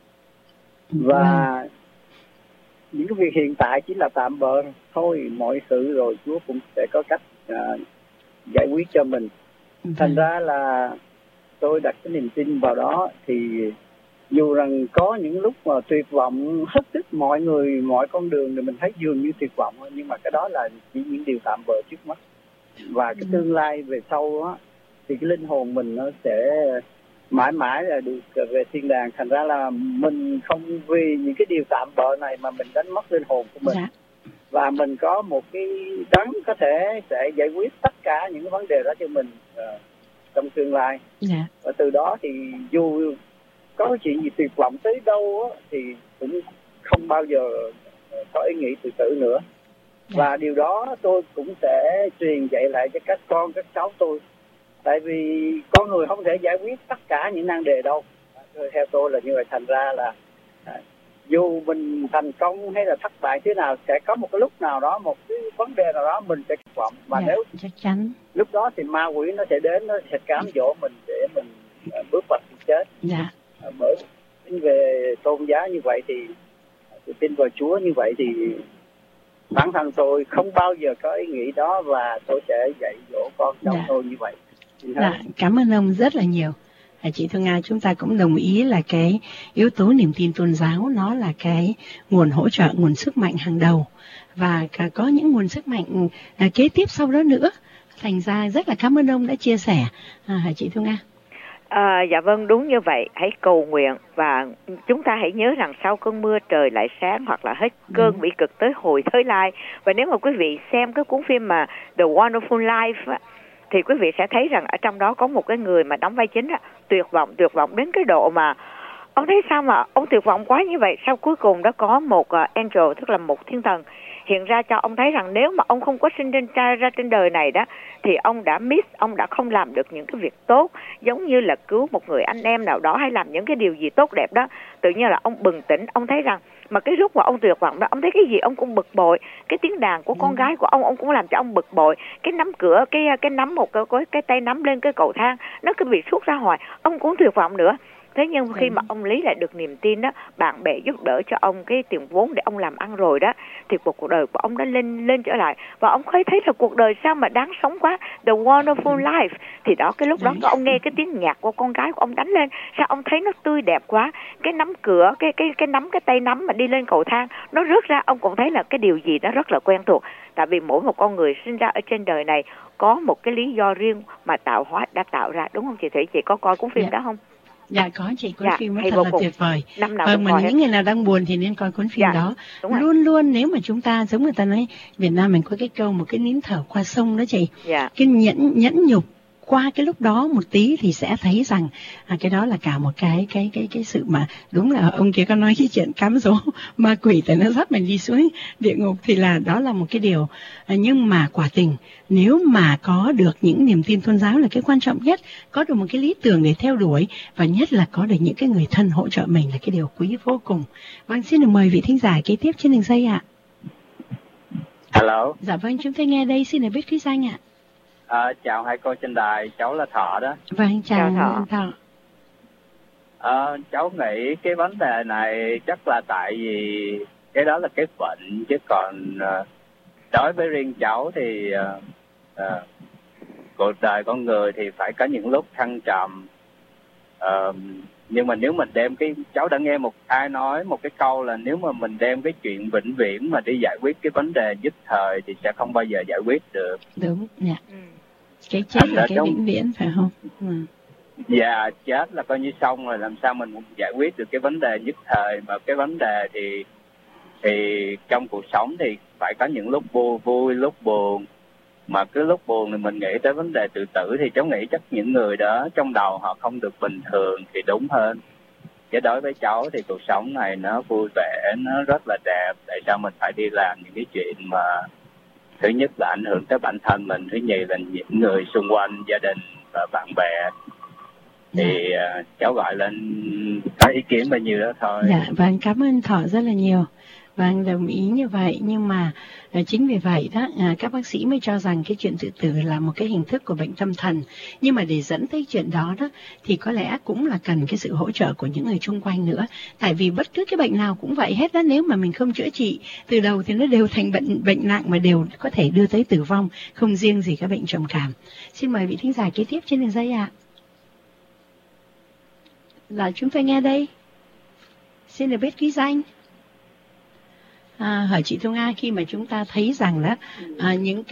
Và những cái việc hiện tại chỉ là tạm bợ thôi, mọi sự rồi Chúa cũng sẽ có cách giải quyết cho mình. Thành ra là tôi đặt cái niềm tin vào đó. Thì dù rằng có những lúc mà tuyệt vọng hết sức, mọi người, mọi con đường thì mình thấy dường như tuyệt vọng, nhưng mà cái đó là chỉ những điều tạm bợ trước mắt. Và cái tương lai về sau á, thì cái linh hồn mình nó sẽ mãi mãi là được về thiên đàng. Thành ra là mình không vì những cái điều tạm bợ này mà mình đánh mất linh hồn của mình. Và mình có một cái đấng có thể sẽ giải quyết tất cả những cái vấn đề đó cho mình trong tương lai. Và từ đó thì dù có chuyện gì tuyệt vọng tới đâu á, thì cũng không bao giờ có ý nghĩ tự tử nữa. Và điều đó tôi cũng sẽ truyền dạy lại cho các con, các cháu tôi. Tại vì con người không thể giải quyết tất cả những nan đề đâu. Theo tôi là như vậy. Thành ra là dù mình thành công hay là thất bại thế nào, sẽ có một cái lúc nào đó, một cái vấn đề nào đó mình sẽ tuyệt vọng. Và nếu chắc chắn lúc đó thì ma quỷ nó sẽ đến, nó sẽ cám dỗ mình để mình bước vào sự chết. Bởi về tôn giáo như vậy thì tôi tin vào Chúa như vậy thì bản thân tôi không bao giờ có ý nghĩ đó, và tôi sẽ dạy dỗ con cháu tôi như vậy. Cảm ơn ông rất là nhiều. Chị Thương Nga, chúng ta cũng đồng ý là cái yếu tố niềm tin tôn giáo nó là cái nguồn hỗ trợ, nguồn sức mạnh hàng đầu, và có những nguồn sức mạnh kế tiếp sau đó nữa. Thành ra rất là cảm ơn ông đã chia sẻ. Chị Thương Nga. Dạ vâng, đúng như vậy. Hãy cầu nguyện và chúng ta hãy nhớ rằng sau cơn mưa trời lại sáng, hoặc là hết cơn bỉ cực tới hồi tới lai. Và nếu mà quý vị xem cái cuốn phim mà The Wonderful Life thì quý vị sẽ thấy rằng ở trong đó có một cái người mà đóng vai chính tuyệt vọng đến cái độ mà ông thấy sao mà ông tuyệt vọng quá như vậy. Sau cuối cùng đó có một angel, tức là một thiên thần hiện ra cho ông thấy rằng nếu mà ông không có sinh ra trên đời này đó thì ông đã ông đã không làm được những cái việc tốt, giống như là cứu một người anh em nào đó hay làm những cái điều gì tốt đẹp đó. Tự nhiên là ông bừng tỉnh, ông thấy rằng mà cái lúc mà ông tuyệt vọng đó, ông thấy cái gì ông cũng bực bội. Cái tiếng đàn của con gái của ông cũng làm cho ông bực bội. Cái nắm cửa, cái nắm một cái tay nắm lên cái cầu thang nó cứ bị suốt ra hoài, ông cũng tuyệt vọng nữa. Thế nhưng khi mà ông lấy lại được niềm tin đó, bạn bè giúp đỡ cho ông cái tiền vốn để ông làm ăn rồi đó, thì cuộc đời của ông đã lên trở lại. Và ông thấy là cuộc đời sao mà đáng sống quá, The Wonderful Life. Thì đó, cái lúc đó ông nghe cái tiếng nhạc của con gái của ông đánh lên, sao ông thấy nó tươi đẹp quá. Cái nắm cửa, cái tay nắm mà đi lên cầu thang nó rớt ra, ông cũng thấy là cái điều gì đó rất là quen thuộc. Tại vì mỗi một con người sinh ra ở trên đời này có một cái lý do riêng mà tạo hóa đã tạo ra, đúng không chị Thủy? Chị có coi cuốn phim đó không? Dạ có chị, cuốn phim nó thật là tuyệt vời. Vâng, mà những người nào đang buồn thì nên coi cuốn phim đó. Luôn luôn nếu mà chúng ta, giống người ta nói Việt Nam mình có cái câu một cái nín thở qua sông đó chị. Cái nhẫn nhục qua cái lúc đó một tí thì sẽ thấy rằng cái đó là cả một cái sự mà đúng là ông kia có nói cái chuyện cám dỗ ma quỷ tại nó dắt mình đi xuống địa ngục, thì là đó là một cái điều. Nhưng mà quả tình nếu mà có được những niềm tin tôn giáo là cái quan trọng nhất, có được một cái lý tưởng để theo đuổi, và nhất là có được những cái người thân hỗ trợ mình là cái điều quý vô cùng. Vâng, xin được mời vị thính giả kế tiếp trên đường dây ạ. Hello. Dạ vâng, chúng tôi nghe đây, xin được biết quý danh ạ. Chào hai cô trên đài, cháu là Thọ đó. Vâng, chào anh Thọ. Cháu nghĩ cái vấn đề này chắc là tại vì cái đó là cái bệnh, chứ còn đối với riêng cháu thì cuộc đời con người thì phải có những lúc thăng trầm. Nhưng mà nếu mình đem cháu đã nghe ai nói một cái câu là nếu mà mình đem cái chuyện vĩnh viễn mà đi giải quyết cái vấn đề nhất thời thì sẽ không bao giờ giải quyết được. Đúng, dạ. Cái chết là cái vĩnh viễn phải không? Dạ, chết là coi như xong rồi, làm sao mình giải quyết được cái vấn đề nhất thời. Mà cái vấn đề thì trong cuộc sống thì phải có những lúc vui, lúc buồn. Mà cái lúc buồn thì mình nghĩ tới vấn đề tự tử thì cháu nghĩ chắc những người đó trong đầu họ không được bình thường thì đúng hơn. Chứ đối với cháu thì cuộc sống này nó vui vẻ, nó rất là đẹp. Tại sao mình phải đi làm những cái chuyện mà thứ nhất là ảnh hưởng tới bản thân mình, thứ nhì là những người xung quanh, gia đình và bạn bè. Thì cháu gọi lên có ý kiến bao nhiêu đó thôi. Dạ, vâng, cảm ơn Thọ rất là nhiều. Vâng, đồng ý như vậy. Nhưng mà chính vì vậy đó, các bác sĩ mới cho rằng cái chuyện tự tử là một cái hình thức của bệnh tâm thần. Nhưng mà để dẫn tới chuyện đó đó thì có lẽ cũng là cần cái sự hỗ trợ của những người xung quanh nữa. Tại vì bất cứ cái bệnh nào cũng vậy hết đó, nếu mà mình không chữa trị từ đầu thì nó đều thành bệnh nặng mà đều có thể đưa tới tử vong, không riêng gì các bệnh trầm cảm. Xin mời vị thính giả kế tiếp trên đường dây ạ. Là chúng tôi nghe đây. Xin được biết ký danh. Hỏi chị Thu Nga, khi mà chúng ta thấy rằng đó những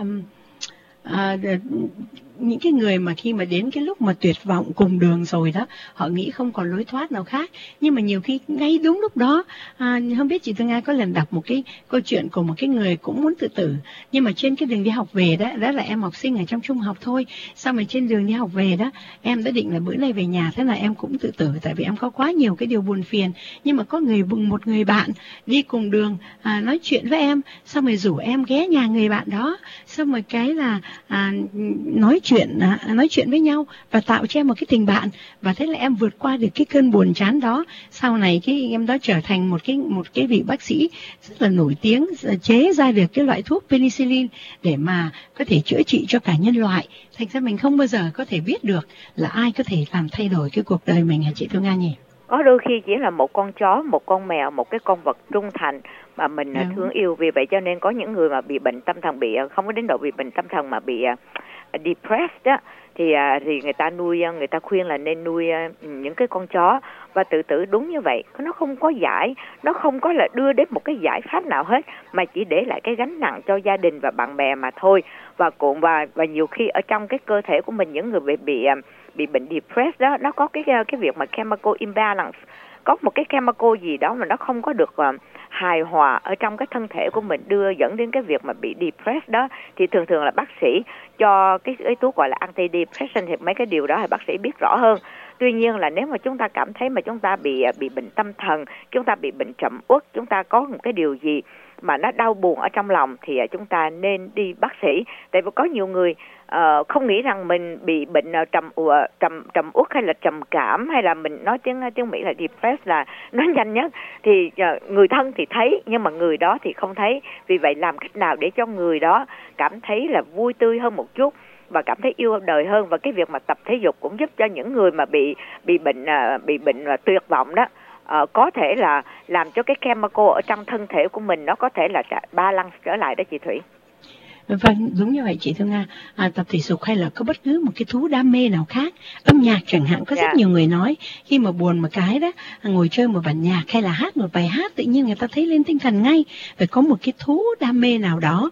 cái người mà khi mà đến cái lúc mà tuyệt vọng cùng đường rồi đó, họ nghĩ không còn lối thoát nào khác, nhưng mà nhiều khi ngay đúng lúc đó, không biết chị Thu Nga có lần đọc một cái câu chuyện của một cái người cũng muốn tự tử, nhưng mà trên cái đường đi học về đó là em học sinh ở trong trung học thôi, xong rồi trên đường đi học về đó em đã định là bữa nay về nhà thế là em cũng tự tử, tại vì em có quá nhiều cái điều buồn phiền. Nhưng mà có một người bạn đi cùng đường nói chuyện với em, xong rồi rủ em ghé nhà người bạn đó, xong rồi cái là nói chuyện với nhau và tạo cho em một cái tình bạn, và thế là em vượt qua được cái cơn buồn chán đó. Sau này cái em đó trở thành một cái vị bác sĩ rất là nổi tiếng, chế ra được cái loại thuốc penicillin để mà có thể chữa trị cho cả nhân loại. Thành ra mình không bao giờ có thể biết được là ai có thể làm thay đổi cái cuộc đời mình hả chị Thu Nga nhỉ? Có đôi khi chỉ là một con chó, một con mèo, một cái con vật trung thành mà mình thương yêu. Vì vậy cho nên có những người mà bị bệnh tâm thần, bị không có đến độ bị bệnh tâm thần mà bị depressed đó, thì người ta khuyên là nên nuôi những cái con chó và tự tử. Đúng như vậy, nó không có nó không có là đưa đến một cái giải pháp nào hết, mà chỉ để lại cái gánh nặng cho gia đình và bạn bè mà thôi. Và nhiều khi ở trong cái cơ thể của mình, những người bệnh depressed đó, nó có cái việc mà chemical imbalance, có một cái chemical gì đó mà nó không có được hài hòa ở trong cái thân thể của mình, đưa dẫn đến cái việc mà bị depressed đó, thì thường thường là bác sĩ cho cái thuốc gọi là antidepressant, thì mấy cái điều đó thì bác sĩ biết rõ hơn. Tuy nhiên là nếu mà chúng ta cảm thấy mà chúng ta bị bệnh tâm thần, chúng ta bị bệnh trầm uất, chúng ta có một cái điều gì mà nó đau buồn ở trong lòng, thì chúng ta nên đi bác sĩ. Tại vì có nhiều người không nghĩ rằng mình bị bệnh trầm uất hay là trầm cảm, hay là mình nói tiếng Mỹ là depressed là nó nhanh nhất, thì người thân thì thấy nhưng mà người đó thì không thấy. Vì vậy làm cách nào để cho người đó cảm thấy là vui tươi hơn một chút và cảm thấy yêu đời hơn. Và cái việc mà tập thể dục cũng giúp cho những người mà bị bệnh tuyệt vọng đó, có thể là làm cho cái chemical ở trong thân thể của mình nó có thể là balance trở lại đó chị Thủy. Vâng, đúng như vậy chị Thương Nga. Tập thể dục hay là có bất cứ một cái thú đam mê nào khác, âm nhạc chẳng hạn, có rất nhiều người nói khi mà buồn một cái đó, ngồi chơi một bản nhạc hay là hát một bài hát, tự nhiên người ta thấy lên tinh thần ngay. Phải có một cái thú đam mê nào đó.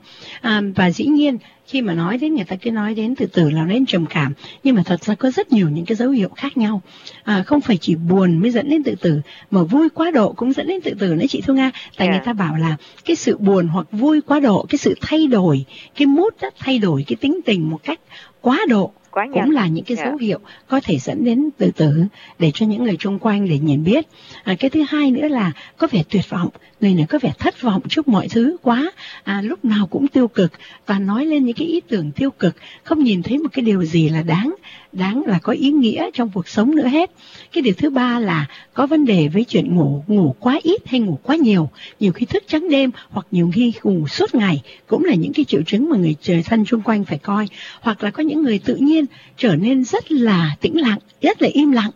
Và dĩ nhiên khi mà nói đến, người ta cứ nói đến tự tử là đến trầm cảm, nhưng mà thật ra có rất nhiều những cái dấu hiệu khác nhau. Không phải chỉ buồn mới dẫn đến tự tử, mà vui quá độ cũng dẫn đến tự tử nữa chị Thu Nga. Tại người ta bảo là cái sự buồn hoặc vui quá độ, cái sự thay đổi, cái mood đó, thay đổi cái tính tình một cách quá độ, cũng là những cái dấu hiệu có thể dẫn đến tự tử, để cho những người xung quanh để nhìn biết. Cái thứ hai nữa là có vẻ tuyệt vọng, người này có vẻ thất vọng trước mọi thứ quá, lúc nào cũng tiêu cực và nói lên những cái ý tưởng tiêu cực, không nhìn thấy một cái điều gì là đáng là có ý nghĩa trong cuộc sống nữa hết. Cái điều thứ ba là có vấn đề với chuyện ngủ quá ít hay ngủ quá nhiều khi thức trắng đêm hoặc nhiều khi ngủ suốt ngày, cũng là những cái triệu chứng mà người thân xung quanh phải coi. Hoặc là có những người tự nhiên trở nên rất là tĩnh lặng, rất là yên lặng,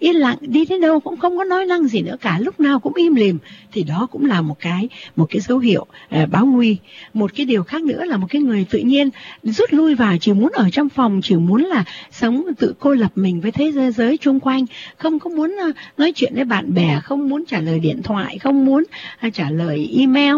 đi đến đâu cũng không có nói năng gì nữa cả, lúc nào cũng im lìm, thì đó cũng là một cái dấu hiệu báo nguy. Một cái điều khác nữa là một cái người tự nhiên rút lui vào, chỉ muốn ở trong phòng, chỉ muốn là sống tự cô lập mình với thế giới xung quanh, không có muốn nói chuyện với bạn bè, không muốn trả lời điện thoại, không muốn trả lời email,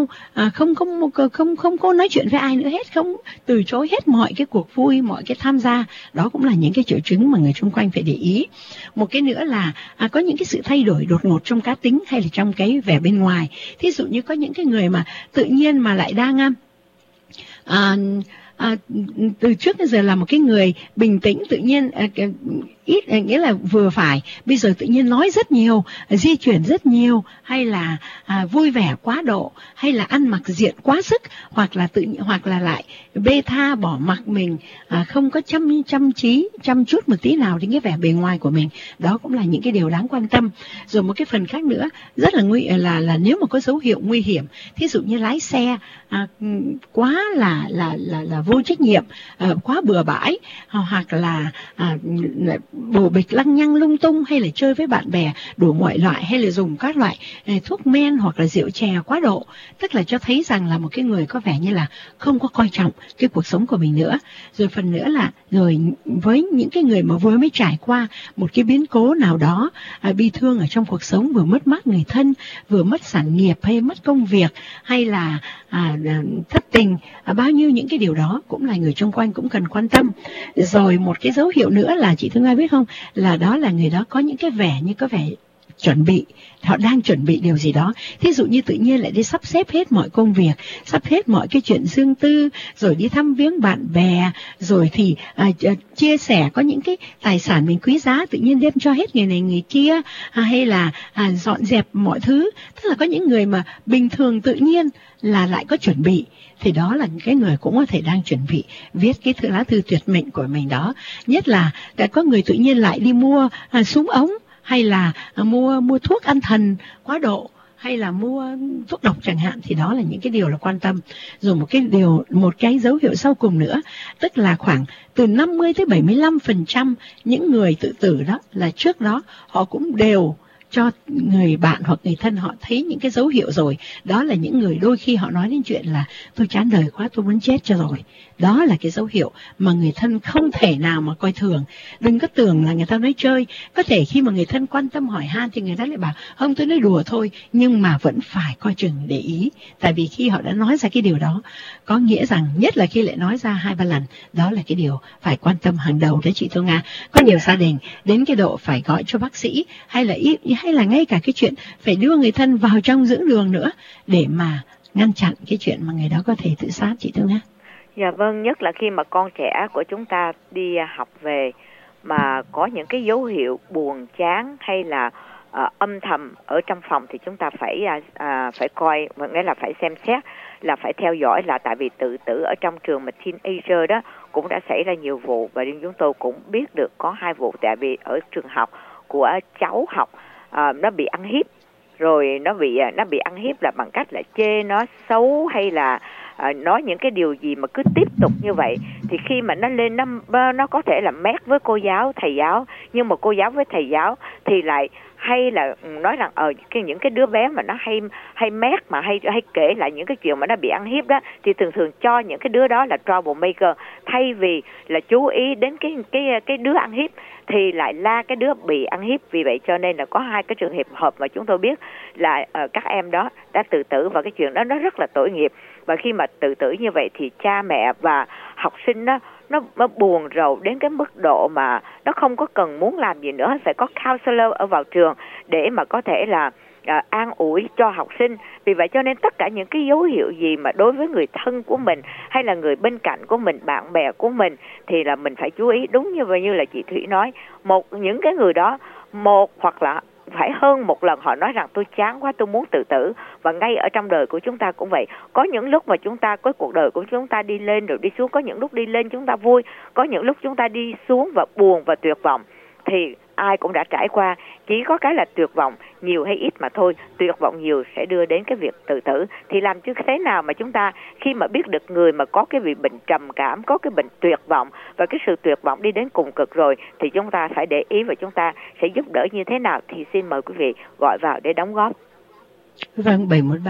không có nói chuyện với ai nữa hết, không, từ chối hết mọi cái cuộc vui, mọi cái tham gia. Đó cũng là những cái triệu chứng mà người xung quanh phải để ý. Một cái nữa là có những cái sự thay đổi đột ngột trong cá tính hay là trong cái vẻ bên ngoài. Thí dụ như có những cái người mà tự nhiên mà lại đang từ trước đến giờ là một cái người bình tĩnh, tự nhiên ít, nghĩa là vừa phải, bây giờ tự nhiên nói rất nhiều, di chuyển rất nhiều, hay là vui vẻ quá độ, hay là ăn mặc diện quá sức, hoặc là lại bê tha bỏ mặc mình, không có chăm trí chăm chút một tí nào đến cái vẻ bề ngoài của mình. Đó cũng là những cái điều đáng quan tâm. Rồi một cái phần khác nữa rất là là nếu mà có dấu hiệu nguy hiểm, thí dụ như lái xe quá là vô trách nhiệm, quá bừa bãi, hoặc là bồ bịch lăng nhăng lung tung, hay là chơi với bạn bè đủ mọi loại, hay là dùng các loại thuốc men hoặc là rượu chè quá độ, tức là cho thấy rằng là một cái người có vẻ như là không có coi trọng cái cuộc sống của mình nữa. Rồi phần nữa là rồi với những cái người mà vừa mới trải qua một cái biến cố nào đó bi thương ở trong cuộc sống, vừa mất mát người thân, vừa mất sản nghiệp, hay mất công việc, hay là thất tình, bao nhiêu những cái điều đó cũng là người xung quanh cũng cần quan tâm. Rồi một cái dấu hiệu nữa là chị Thương Ai biết không, là đó là người đó có những cái vẻ như có vẻ chuẩn bị, họ đang chuẩn bị điều gì đó. Thí dụ như tự nhiên lại đi sắp xếp hết mọi công việc, sắp hết mọi cái chuyện riêng tư, rồi đi thăm viếng bạn bè, rồi thì chia sẻ có những cái tài sản mình quý giá tự nhiên đem cho hết người này người kia, hay là dọn dẹp mọi thứ. Tức là có những người mà bình thường tự nhiên là lại có chuẩn bị, thì đó là cái người cũng có thể đang chuẩn bị viết cái lá thư tuyệt mệnh của mình đó. Nhất là có người tự nhiên lại đi mua súng ống, hay là mua thuốc an thần quá độ, hay là mua thuốc độc chẳng hạn, thì đó là những cái điều là quan tâm. Rồi một cái dấu hiệu sau cùng nữa, tức là khoảng từ 50 tới 75% những người tự tử đó là trước đó họ cũng đều cho người bạn hoặc người thân họ thấy những cái dấu hiệu rồi. Đó là những người đôi khi họ nói đến chuyện là tôi chán đời quá, tôi muốn chết cho rồi. Đó là cái dấu hiệu mà người thân không thể nào mà coi thường. Đừng có tưởng là người ta nói chơi. Có thể khi mà người thân quan tâm hỏi han thì người ta lại bảo không, tôi nói đùa thôi, nhưng mà vẫn phải coi chừng để ý. Tại vì khi họ đã nói ra cái điều đó, có nghĩa rằng nhất là khi lại nói ra 2-3 lần, đó là cái điều phải quan tâm hàng đầu đấy chị Thu Nga. Có nhiều gia đình đến cái độ phải gọi cho bác sĩ, hay là ngay cả cái chuyện phải đưa người thân vào trong dưỡng đường nữa để mà ngăn chặn cái chuyện mà người đó có thể tự sát, chị Thu Nga. Dạ vâng, nhất là khi mà con trẻ của chúng ta đi học về mà có những cái dấu hiệu buồn chán hay là âm thầm ở trong phòng thì chúng ta phải coi, nghĩa là phải xem xét, là phải theo dõi, là tại vì tự tử ở trong trường mà teenager đó cũng đã xảy ra nhiều vụ, và chúng tôi cũng biết được có 2 vụ tại vì ở trường học của cháu học nó bị ăn hiếp, rồi nó bị ăn hiếp là bằng cách là chê nó xấu hay là nói những cái điều gì mà cứ tiếp tục như vậy, thì khi mà nó lên nó có thể là mét với cô giáo, thầy giáo, nhưng mà cô giáo với thầy giáo thì lại hay là nói rằng những cái đứa bé mà nó hay mét mà hay kể lại những cái chuyện mà nó bị ăn hiếp đó, thì thường cho những cái đứa đó là troublemaker, thay vì là chú ý đến cái đứa ăn hiếp thì lại la cái đứa bị ăn hiếp. Vì vậy cho nên là có 2 cái trường hợp mà chúng tôi biết là các em đó đã tự tử, và cái chuyện đó nó rất là tội nghiệp. Và khi mà tự tử như vậy thì cha mẹ và học sinh nó buồn rầu đến cái mức độ mà nó không có cần muốn làm gì nữa, phải có counselor ở vào trường để mà có thể là an ủi cho học sinh. Vì vậy cho nên tất cả những cái dấu hiệu gì mà đối với người thân của mình hay là người bên cạnh của mình, bạn bè của mình, thì là mình phải chú ý. Đúng như là chị Thủy nói, những cái người đó hoặc là phải hơn một lần họ nói rằng tôi chán quá, tôi muốn tự tử. Và ngay ở trong đời của chúng ta cũng vậy, có những lúc mà chúng ta, có cuộc đời của chúng ta đi lên rồi đi xuống, có những lúc đi lên chúng ta vui, có những lúc chúng ta đi xuống và buồn và tuyệt vọng, thì ai cũng đã trải qua. Chỉ có cái là tuyệt vọng nhiều hay ít mà thôi. Tuyệt vọng nhiều sẽ đưa đến cái việc tự tử. Thì làm chứ thế nào mà chúng ta khi mà biết được người mà có cái bệnh trầm cảm, có cái bệnh tuyệt vọng và cái sự tuyệt vọng đi đến cùng cực rồi, thì chúng ta phải để ý và chúng ta sẽ giúp đỡ như thế nào. Thì xin mời quý vị gọi vào để đóng góp. Vâng,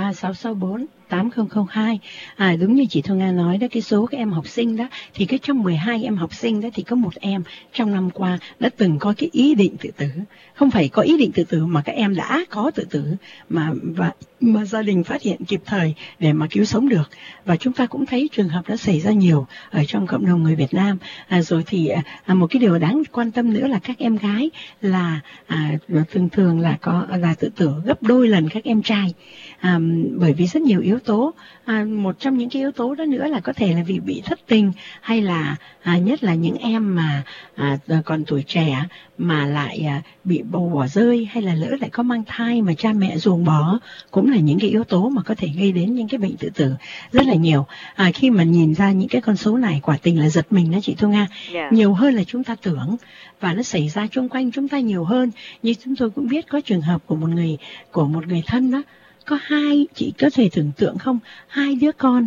713-664-8002. Đúng như chị Thu Nga nói đó, cái số các em học sinh đó, thì cái trong 12 em học sinh đó thì có một em trong năm qua đã từng có cái ý định tự tử. Không phải có ý định tự tử mà các em đã có tự tử mà gia đình phát hiện kịp thời để mà cứu sống được. Và chúng ta cũng thấy trường hợp đã xảy ra nhiều ở trong cộng đồng người Việt Nam. Rồi thì một cái điều đáng quan tâm nữa là các em gái là thường là tự tử gấp đôi lần các em trai. Bởi vì rất nhiều yếu tố. Một trong những cái yếu tố đó nữa là có thể là vì bị thất tình, hay là nhất là những em mà còn tuổi trẻ mà lại bị bầu bỏ rơi, hay là lỡ lại có mang thai mà cha mẹ ruồng bỏ, cũng là những cái yếu tố mà có thể gây đến những cái bệnh tự tử rất là nhiều. Khi mà nhìn ra những cái con số này quả tình là giật mình đó chị Thu Nga. Nhiều hơn là chúng ta tưởng, và nó xảy ra chung quanh chúng ta nhiều hơn. Như chúng tôi cũng biết có trường hợp của một người thân đó, có 2, chị có thể tưởng tượng không, 2 đứa con,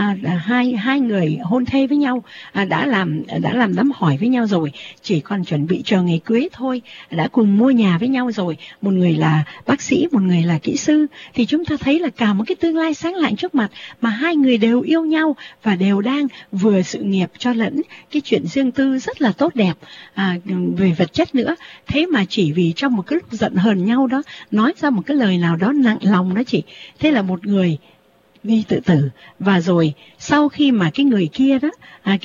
hai người hôn thê với nhau, đã làm đám hỏi với nhau rồi, chỉ còn chuẩn bị chờ ngày cưới thôi, đã cùng mua nhà với nhau rồi, một người là bác sĩ, một người là kỹ sư, thì chúng ta thấy là cả một cái tương lai sáng lạng trước mặt, mà 2 người đều yêu nhau và đều đang vừa sự nghiệp cho lẫn cái chuyện riêng tư rất là tốt đẹp về vật chất nữa. Thế mà chỉ vì trong một cái lúc giận hờn nhau đó, nói ra một cái lời nào đó nặng lòng đó chị, thế là một người đi tự tử. Và rồi sau khi mà cái người kia đó,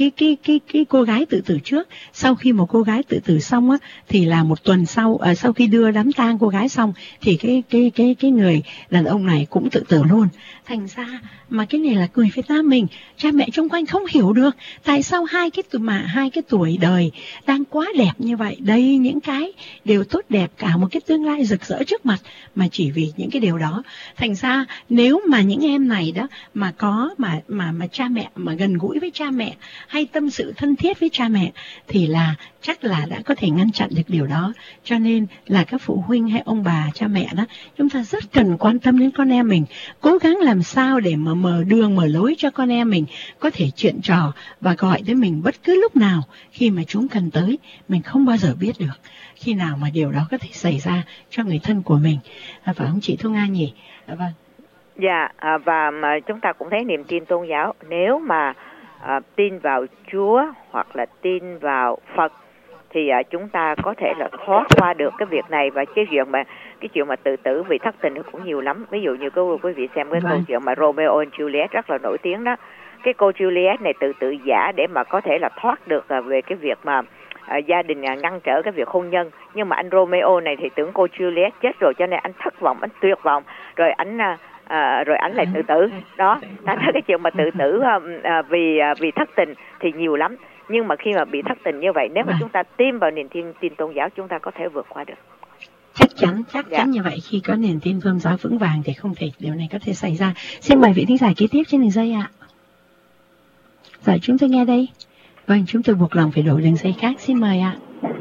cái cô gái tự tử trước, sau khi một cô gái tự tử xong á, thì là một tuần sau, sau khi đưa đám tang cô gái xong, thì cái người đàn ông này cũng tự tử luôn. Thành ra mà cái này là người Việt Nam mình, cha mẹ xung quanh không hiểu được tại sao hai cái tuổi đời đang quá đẹp như vậy, đây những cái điều tốt đẹp, cả một cái tương lai rực rỡ trước mặt, mà chỉ vì những cái điều đó. Thành ra nếu mà những em này ngày đó mà có mà cha mẹ mà gần gũi với cha mẹ hay tâm sự thân thiết với cha mẹ thì là chắc là đã có thể ngăn chặn được điều đó. Cho nên là các phụ huynh hay ông bà cha mẹ đó, chúng ta rất cần quan tâm đến con em mình, cố gắng làm sao để mà mở đường mở lối cho con em mình có thể chuyện trò và gọi tới mình bất cứ lúc nào khi mà chúng cần tới. Mình không bao giờ biết được khi nào mà điều đó có thể xảy ra cho người thân của mình. Phải không chị Thu Nga nhỉ? Vâng. Dạ, và mà chúng ta cũng thấy niềm tin tôn giáo, nếu mà tin vào Chúa hoặc là tin vào Phật thì chúng ta có thể là thoát qua được cái việc này. Và cái chuyện mà tự tử vì thất tình cũng nhiều lắm. Ví dụ như quý vị xem cái câu chuyện mà Romeo and Juliet rất là nổi tiếng đó. Cái cô Juliet này tự tử giả để mà có thể là thoát được về cái việc mà gia đình ngăn trở cái việc hôn nhân. Nhưng mà anh Romeo này thì tưởng cô Juliet chết rồi, cho nên anh thất vọng, anh tuyệt vọng, rồi anh lại tự tử. Đó, ta thấy cái chuyện mà tự tử vì thất tình thì nhiều lắm. Nhưng mà khi mà bị thất tình như vậy, nếu mà chúng ta tin vào niềm tin tôn giáo, chúng ta có thể vượt qua được. Chắc chắn như vậy, khi có niềm tin tôn giáo vững vàng thì không thể điều này có thể xảy ra. Xin mời vị thính giả kế tiếp trên đường dây ạ. Dạ, chúng tôi nghe đây. Vâng, chúng tôi buộc lòng phải đổi đường dây khác. Xin mời ạ.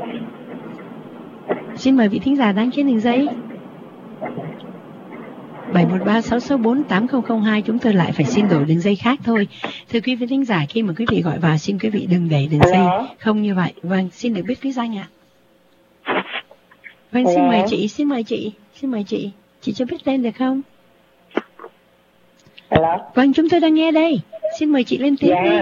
Xin mời vị thính giả đang trên đường dây. 713-664-8002, chúng tôi lại phải xin đổi đường dây khác thôi. Thưa quý vị thính giả, khi mà quý vị gọi vào, xin quý vị đừng để đường dây không như vậy. Vâng, xin được biết quý danh ạ. Vâng, xin mời chị. Chị cho biết tên được không? Hello. Vâng, chúng tôi đang nghe đây. Xin mời chị lên tiếng đi.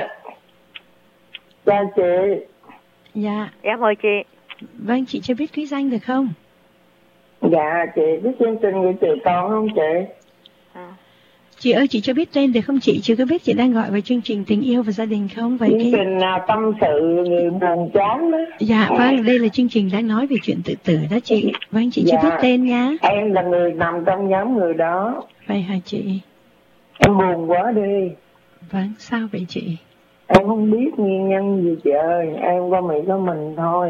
Chào chị. Dạ. Dạ, mời chị. Vâng, chị cho biết quý danh được không? Dạ, chị biết chương trình của chị còn không chị? Chị ơi, chị cho biết tên được không chị? Chị có biết chị đang gọi vào chương trình Tình Yêu và Gia Đình không? Vậy chương trình tâm sự người buồn chán đó. Dạ, vâng, đây là chương trình đang nói về chuyện tự tử đó chị. Vâng, chị cho biết tên nha. Em là người nằm trong nhóm người đó. Vậy hả chị? Em buồn quá đi. Vâng, sao vậy chị? Em không biết nguyên nhân gì chị ơi, em qua Mỹ có mình thôi.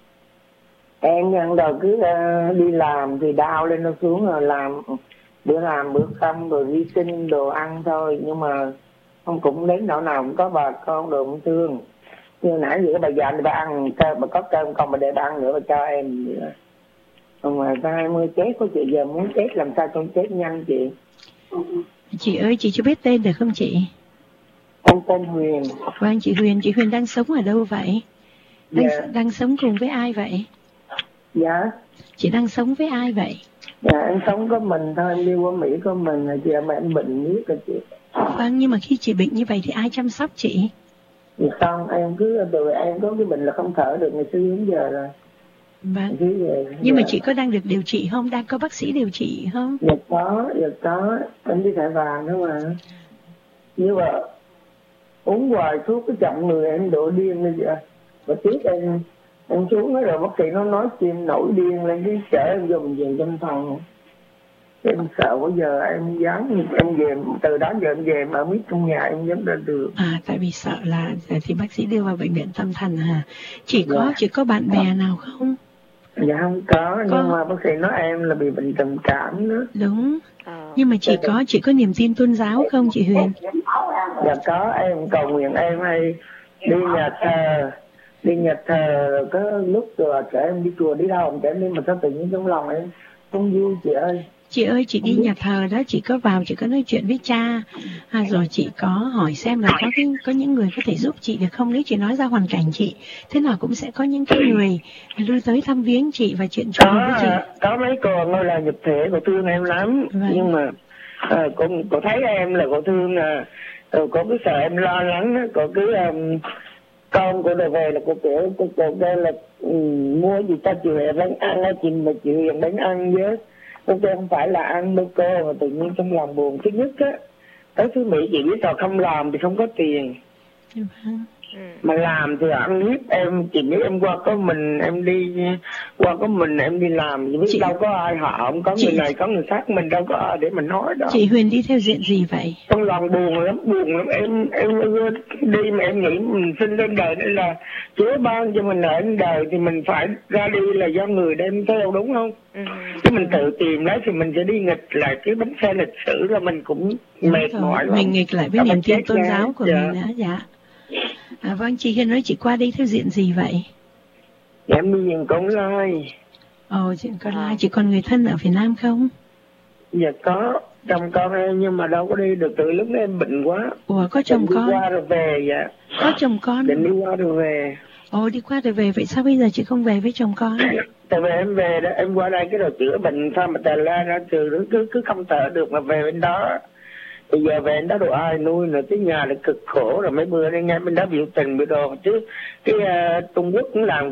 Em nhận đầu cứ đi làm thì đau lên nó xuống rồi bữa làm bữa không rồi đi xin đồ ăn thôi. Nhưng mà không cũng đến nỗi nào cũng có bà con đồ cũng thương. Như nãy giờ bà già thì bà ăn cơm, bà có cơm còn bà để bà ăn nữa bà cho em. Còn mà 20 chết của chị giờ muốn chết làm sao con chết nhanh chị. Chị ơi, chị cho biết tên được không chị? Em tên Huyền. Vâng, chị Huyền đang sống ở đâu vậy? Đang sống cùng với ai vậy? Dạ. Chị đang sống với ai vậy? Dạ, em sống có mình thôi, em đi qua Mỹ có mình rồi chị, mà em bệnh biết rồi chị. Vâng, nhưng mà khi chị bệnh như vậy thì ai chăm sóc chị? Thì xong em cứ từ em có cái bệnh là không thở được ngày xưa đến giờ rồi. Vâng. Nhưng mà chị có đang được điều trị không? Đang có bác sĩ điều trị không? Dạ có, em đi thải vàng đó mà. Nhưng mà uống hoài thuốc cái chậm người em đổ điên bây giờ. Và trước em xuống đó rồi bác sĩ nó nói chim nổi điên lên cái chở em vô bệnh viện tâm thần. Em sợ bây giờ em dám em về, từ đó giờ em về mà biết trong nhà em dám ra được. Tại vì sợ là thì bác sĩ đưa vào bệnh viện tâm thần hả? Chị có bạn bè nào không? Dạ không có, nhưng mà bác sĩ nói em là bị bệnh trầm cảm đó. Đúng. Nhưng mà chị có niềm tin tôn giáo không chị Huyền? Dạ có, em cầu nguyện, em hay đi nhà thờ có lúc rồi trẻ em đi chùa đi đâu trẻ em, mà sao tự nhiên trong lòng em không vui chị ơi. Chị ơi, chị đi nhà thờ đó, chị có vào, chị có nói chuyện với cha, rồi chị có hỏi xem là có những người có thể giúp chị được không. Nếu chị nói ra hoàn cảnh chị, thế nào cũng sẽ có những cái người lui tới thăm viếng chị và chuyện trò với chị. Có mấy cô ngôi là nhập thể, cô thương em lắm. Vậy. Nhưng mà cô thấy em là cô thương cô cứ sợ em lo lắng, cô cứ con cô đòi về là cô kiểu cô kêu là mua gì cho chị Huyền bánh ăn á, chị mà chị Huyền bánh ăn với cô kêu không phải là ăn đâu cô, mà tự nhiên trong lòng buồn. Thứ nhất á, tới thứ Mỹ chị biết sao không làm thì không có tiền. Mà làm thì ăn hiếp em, chỉ biết em qua có mình em đi làm, chỉ biết đâu có ai họ, không có người này có người khác, mình đâu có ai để mình nói đâu. Chị Huyền đi theo diện gì vậy? Trong lòng buồn lắm em đi mà em nghĩ mình sinh lên đời đây là Chúa ban cho mình ở đời thì mình phải ra đi là do người đem theo, đúng không? Chứ mình tự tìm lấy thì mình sẽ đi nghịch lại cái bánh xe lịch sử, là mình cũng mệt mỏi lắm. Mình nghịch lại với niềm tin tôn giáo của mình á. Dạ. Vâng, chị Hiền nói chị qua đây theo diện gì vậy? Em đi diện Con Lai. Diện Con Lai. Chị còn người thân ở Việt Nam không? Dạ có, chồng con em nhưng mà đâu có đi được, từ lúc em bệnh quá. Ủa, có chồng con? Đi qua rồi về, dạ. Có chồng con? Định đi qua rồi về. Đi qua rồi về, vậy sao bây giờ chị không về với chồng con? Tại vì em về đó, em qua đây cái rồi chữa bệnh sao mà Tà La ra trừ cứ không thở được mà về bên đó. Bây giờ về bên đó đồ ai nuôi nữa, cái nhà là cực khổ rồi, mấy bữa đây nghe bên đó biểu tình biểu đồ chứ. Cái Trung Quốc cũng làm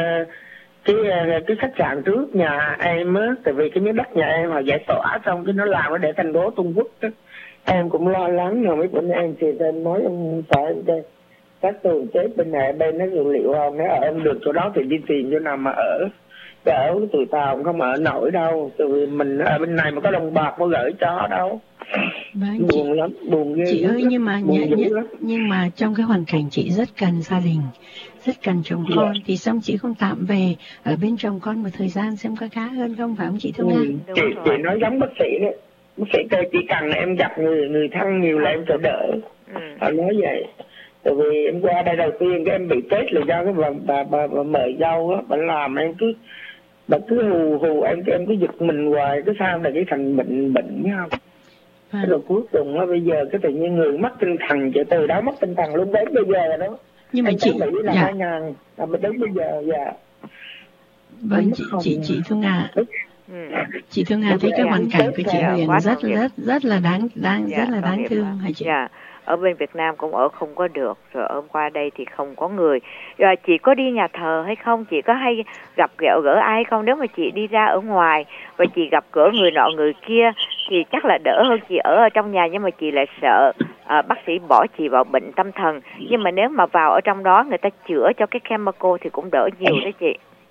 cái khách sạn trước nhà em á, tại vì cái miếng đất nhà em họ giải tỏa xong cái nó làm nó để thành phố Trung Quốc á. Em cũng lo lắng rồi, mấy bữa nay em thì em nói em phải đây các tường chế bên này bên nó liệu không, nếu ở em được chỗ đó thì đi tìm chỗ nào mà ở. Chứ ở tụi tao cũng không ở nổi đâu, tại vì mình ở bên này mà có đồng bạc có gửi cho đâu. Vâng, buồn lắm, buồn ghê. Chị ơi, nhưng mà trong cái hoàn cảnh chị rất cần gia đình, rất cần chồng con, thì xong chị không tạm về ở bên chồng con một thời gian xem có khá hơn không, phải không chị Thương An? Chị nói giống bác sĩ đấy, bác sĩ kêu chỉ cần em gặp người thân nhiều là em sẽ đỡ. Họ nói vậy. Tại vì em qua đây đầu tiên cái em bị chết là do cái bà mời dâu á, bà làm em cứ hù em cứ giật mình hoài, cái sao là cái thành bệnh thấy không? Cái rồi cuối cùng á bây giờ cái tự nhiên người mất tinh thần, chị từ đó mất tinh thần luôn đến bây giờ đó. Nhưng mà em chị là 2000 là mình đến bây giờ. Dạ. Vâng, chị Thương Hà. Chị Thương Hà thấy cái hoàn cảnh của chị Huyền rất là đáng thương hả chị? Dạ. Ở bên Việt Nam cũng ở không có được, rồi ở qua đây thì không có người. Rồi chị có đi nhà thờ hay không? Chị có hay gặp gỡ ai không? Nếu mà chị đi ra ở ngoài và chị gặp gỡ người nọ người kia thì chắc là đỡ hơn chị ở trong nhà, nhưng mà chị lại sợ bác sĩ bỏ chị vào bệnh tâm thần. Nhưng mà nếu mà vào ở trong đó người ta chữa cho cái chemical thì cũng đỡ nhiều đấy chị.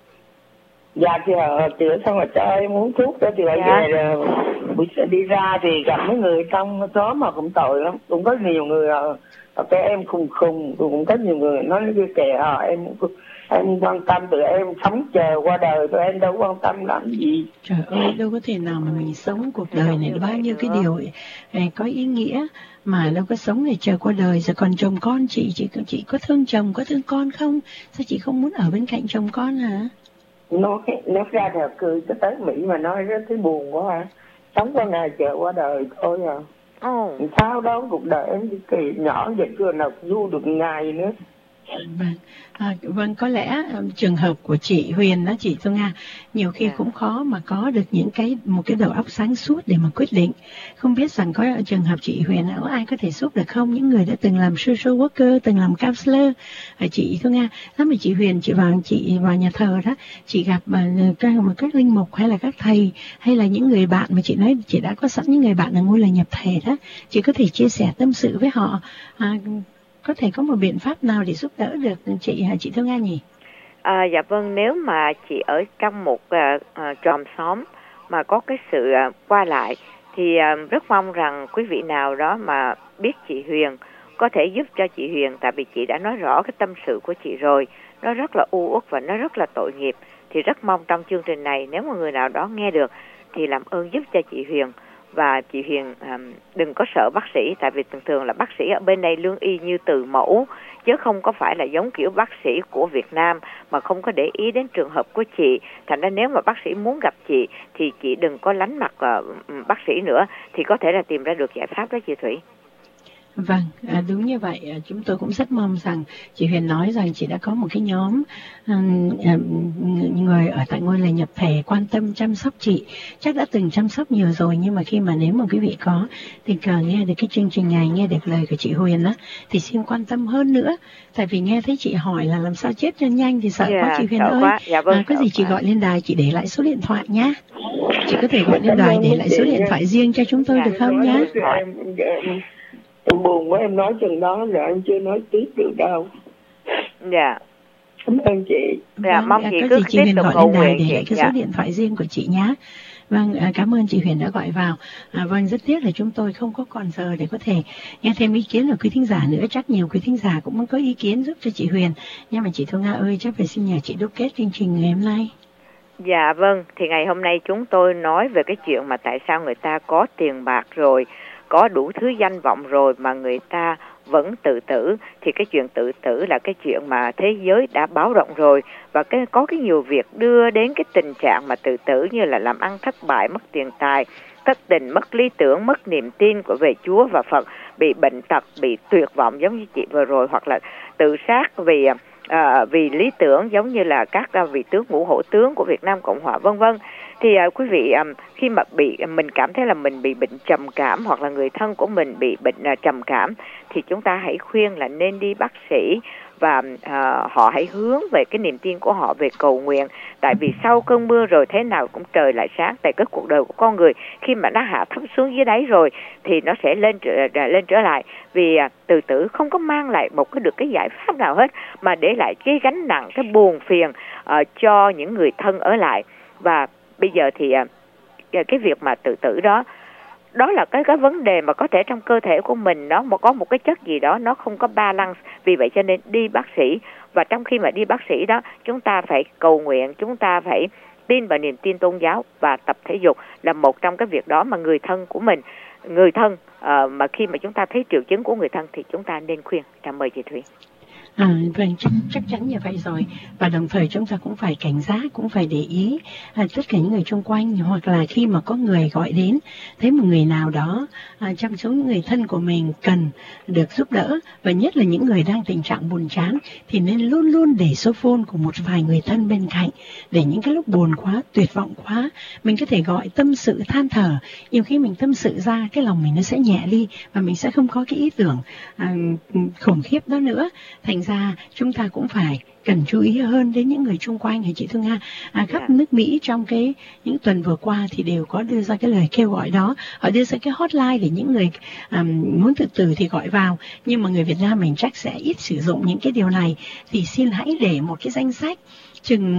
Dạ thì chữa xong rồi cho em uống thuốc đó thì lại về rồi buổi đi ra thì gặp mấy người trong xóm mà cũng tội lắm, cũng có nhiều người cái em khùng cũng có nhiều người nói như kìa em quan tâm tụi em sống chờ qua đời, tụi em đâu quan tâm làm gì. Trời ơi, đâu có thể nào mà mình sống cuộc đời này bao nhiêu cái điều có ý nghĩa mà đâu có sống để chờ qua đời. Rồi còn chồng con chị có thương chồng có thương con không? Sao chị không muốn ở bên cạnh chồng con hả? Nó ra thật cười cái tới Mỹ mà nói rất thấy buồn quá hả? Sống qua ngày chờ qua đời thôi à. Sao đâu, cuộc đời em kỳ nhỏ vậy chưa nào du được ngày nữa. Vâng, có lẽ trường hợp của chị Huyền đó chị Thương Nga, nhiều khi cũng khó mà có được một cái đầu óc sáng suốt để mà quyết định. Không biết rằng có trường hợp chị Huyền có ai có thể giúp được không? Những người đã từng làm social worker, từng làm counselor. Chị Thương Nga, nếu mà chị Huyền chị vào nhà thờ đó, chị gặp một các linh mục hay là các thầy hay là những người bạn mà chị nói chị đã có sẵn những người bạn ở ngôi làng nhập thể đó, chị có thể chia sẻ tâm sự với họ. Có thể có một biện pháp nào để giúp đỡ được chị Thương Nga nhỉ? Dạ vâng, nếu mà chị ở trong một chòm xóm mà có cái sự qua lại thì rất mong rằng quý vị nào đó mà biết chị Huyền có thể giúp cho chị Huyền, tại vì chị đã nói rõ cái tâm sự của chị rồi, nó rất là u uất và nó rất là tội nghiệp. Thì rất mong trong chương trình này nếu mà người nào đó nghe được thì làm ơn giúp cho chị Huyền. Và chị Huyền đừng có sợ bác sĩ, tại vì thường là bác sĩ ở bên đây lương y như từ mẫu, chứ không có phải là giống kiểu bác sĩ của Việt Nam mà không có để ý đến trường hợp của chị. Thành ra nếu mà bác sĩ muốn gặp chị thì chị đừng có lánh mặt bác sĩ nữa, thì có thể là tìm ra được giải pháp đó chị Thủy. Vâng, đúng như vậy. Chúng tôi cũng rất mong rằng chị Huyền nói rằng chị đã có một cái nhóm người ở tại ngôi làng nhập thể quan tâm chăm sóc chị. Chắc đã từng chăm sóc nhiều rồi, nhưng mà khi mà nếu mà quý vị có tình cờ nghe được cái chương trình này, nghe được lời của chị Huyền á, thì xin quan tâm hơn nữa. Tại vì nghe thấy chị hỏi là làm sao chết cho nhanh thì sợ quá chị Huyền ơi. Có gì chị gọi lên đài, chị để lại số điện thoại nhá. Chị có thể gọi lên đài để lại số điện thoại riêng cho chúng tôi được không nhá? Em buồn quá, em nói chừng đó rồi em chưa nói tiếp được đâu. Dạ. Cảm ơn chị. Dạ, mong chị có cứ gì chị tiếp Huyền tục gọi cầu lên đài nguyện để chị. lại cái số điện thoại riêng của chị nhé. Vâng, cảm ơn chị Huyền đã gọi vào. Vâng, rất tiếc là chúng tôi không có còn giờ để có thể nghe thêm ý kiến của quý thính giả nữa. Chắc nhiều quý thính giả cũng có ý kiến giúp cho chị Huyền. Nhưng mà chị Thu Nga ơi, chắc phải xin nhờ chị đúc kết chương trình ngày hôm nay. Dạ vâng, thì ngày hôm nay chúng tôi nói về cái chuyện mà tại sao người ta có tiền bạc rồi, có đủ thứ danh vọng rồi mà người ta vẫn tự tử. Thì cái chuyện tự tử là cái chuyện mà thế giới đã báo động rồi, và có cái nhiều việc đưa đến cái tình trạng mà tự tử, như là làm ăn thất bại, mất tiền tài, thất tình, mất lý tưởng, mất niềm tin về Chúa và Phật, bị bệnh tật, bị tuyệt vọng giống như chị vừa rồi, hoặc là tự sát vì lý tưởng giống như là các vị tướng ngũ hổ tướng của Việt Nam Cộng Hòa vân vân. Thì quý vị, khi mà mình cảm thấy là mình bị bệnh trầm cảm, hoặc là người thân của mình bị bệnh trầm cảm, thì chúng ta hãy khuyên là nên đi bác sĩ, và họ hãy hướng về cái niềm tin của họ về cầu nguyện. Tại vì sau cơn mưa rồi thế nào cũng trời lại sáng. Tại cái cuộc đời của con người khi mà nó hạ thấp xuống dưới đáy rồi thì nó sẽ lên trở lại. Vì tự tử không có mang lại được cái giải pháp nào hết, mà để lại cái gánh nặng, cái buồn phiền cho những người thân ở lại. Và bây giờ thì cái việc mà tự tử đó là cái vấn đề mà có thể trong cơ thể của mình nó có một cái chất gì đó nó không có balance. Vì vậy cho nên đi bác sĩ, và trong khi mà đi bác sĩ đó chúng ta phải cầu nguyện, chúng ta phải tin vào niềm tin tôn giáo, và tập thể dục là một trong cái việc đó mà người thân mà khi mà chúng ta thấy triệu chứng của người thân thì chúng ta nên khuyên. Cảm ơn chị Thủy. Vâng, chắc chắn như vậy rồi. Và đồng thời chúng ta cũng phải cảnh giác, cũng phải để ý tất cả những người xung quanh, hoặc là khi mà có người gọi đến, thấy một người nào đó trong số những người thân của mình cần được giúp đỡ, và nhất là những người đang tình trạng buồn chán, thì nên luôn luôn để số phone của một vài người thân bên cạnh, để những cái lúc buồn quá, tuyệt vọng quá, mình có thể gọi tâm sự, than thở. Nhiều khi mình tâm sự ra, cái lòng mình nó sẽ nhẹ đi, và mình sẽ không có cái ý tưởng khủng khiếp đó nữa. Thành ra chúng ta cũng phải cần chú ý hơn đến những người xung quanh. Hả chị Thương Nga? Khắp nước Mỹ trong những tuần vừa qua thì đều có đưa ra cái lời kêu gọi đó. Họ đưa ra cái hotline để những người muốn tự tử thì gọi vào. Nhưng mà người Việt Nam mình chắc sẽ ít sử dụng những cái điều này. Thì xin hãy để một cái danh sách chừng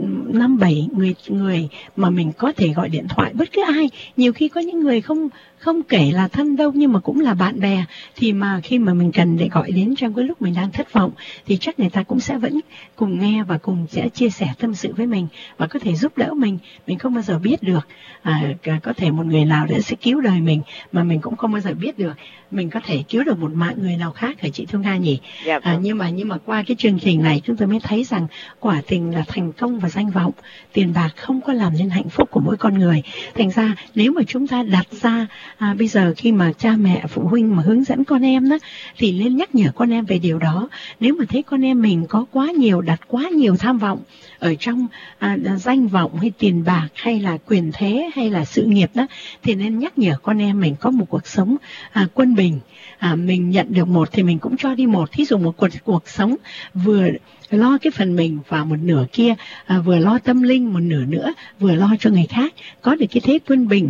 5-7 người mà mình có thể gọi điện thoại, bất cứ ai. Nhiều khi có những người không kể là thân đâu, nhưng mà cũng là bạn bè, thì mà khi mà mình cần để gọi đến trong cái lúc mình đang thất vọng, thì chắc người ta cũng sẽ vẫn cùng nghe và cùng sẽ chia sẻ tâm sự với mình, và có thể giúp đỡ mình. Mình không bao giờ biết được, có thể một người nào đấy sẽ cứu đời mình mà mình cũng không bao giờ biết được. Mình có thể cứu được một mạng người nào khác, hả chị Thương Nga nhỉ? Nhưng mà qua cái chương trình này chúng tôi mới thấy rằng quả tình là thành công và danh vọng, tiền bạc không có làm nên hạnh phúc của mỗi con người. Thành ra nếu mà chúng ta đặt ra bây giờ khi mà cha mẹ phụ huynh mà hướng dẫn con em đó, thì nên nhắc nhở con em về điều đó. Nếu mà thấy con em mình có đặt quá nhiều tham vọng ở trong danh vọng hay tiền bạc hay là quyền thế hay là sự nghiệp đó, thì nên nhắc nhở con em mình có một cuộc sống quân bình. Mình nhận được một thì mình cũng cho đi một. Thí dụ một cuộc sống vừa lo cái phần mình và một nửa kia, vừa lo tâm linh một nửa nữa, vừa lo cho người khác, có được cái thế quân bình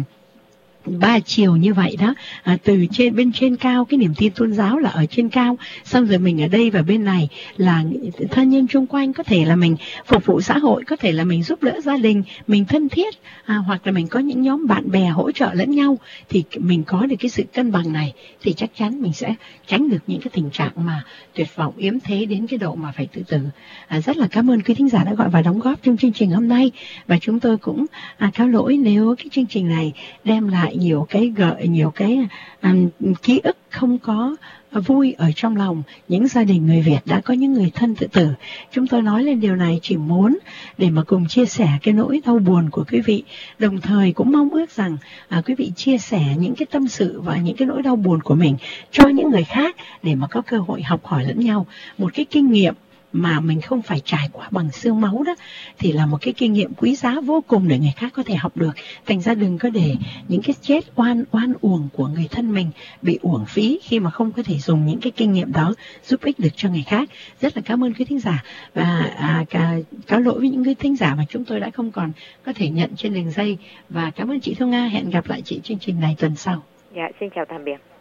3 chiều như vậy đó. Từ bên trên cao, cái niềm tin tôn giáo là ở trên cao, xong rồi mình ở đây và bên này là thân nhân xung quanh, có thể là mình phục vụ xã hội, có thể là mình giúp đỡ gia đình, mình thân thiết, hoặc là mình có những nhóm bạn bè hỗ trợ lẫn nhau. Thì mình có được cái sự cân bằng này thì chắc chắn mình sẽ tránh được những cái tình trạng mà tuyệt vọng yếm thế đến cái độ mà phải tự tử. Rất là cảm ơn quý thính giả đã gọi và đóng góp trong chương trình hôm nay, và chúng tôi cũng cáo lỗi nếu cái chương trình này đem lại nhiều cái ký ức không có vui ở trong lòng những gia đình người Việt đã có những người thân tự tử. Chúng tôi nói lên điều này chỉ muốn để mà cùng chia sẻ cái nỗi đau buồn của quý vị, đồng thời cũng mong ước rằng quý vị chia sẻ những cái tâm sự và những cái nỗi đau buồn của mình cho những người khác, để mà có cơ hội học hỏi lẫn nhau. Một cái kinh nghiệm mà mình không phải trải qua bằng xương máu đó, thì là một cái kinh nghiệm quý giá vô cùng để người khác có thể học được. Thành ra đừng có để những cái chết oan uổng của người thân mình bị uổng phí khi mà không có thể dùng những cái kinh nghiệm đó giúp ích được cho người khác. Rất là cảm ơn quý thính giả, và cáo lỗi với những cái thính giả mà chúng tôi đã không còn có thể nhận trên đường dây. Và cảm ơn chị Thu Nga, hẹn gặp lại chị chương trình này tuần sau. Dạ, xin chào tạm biệt.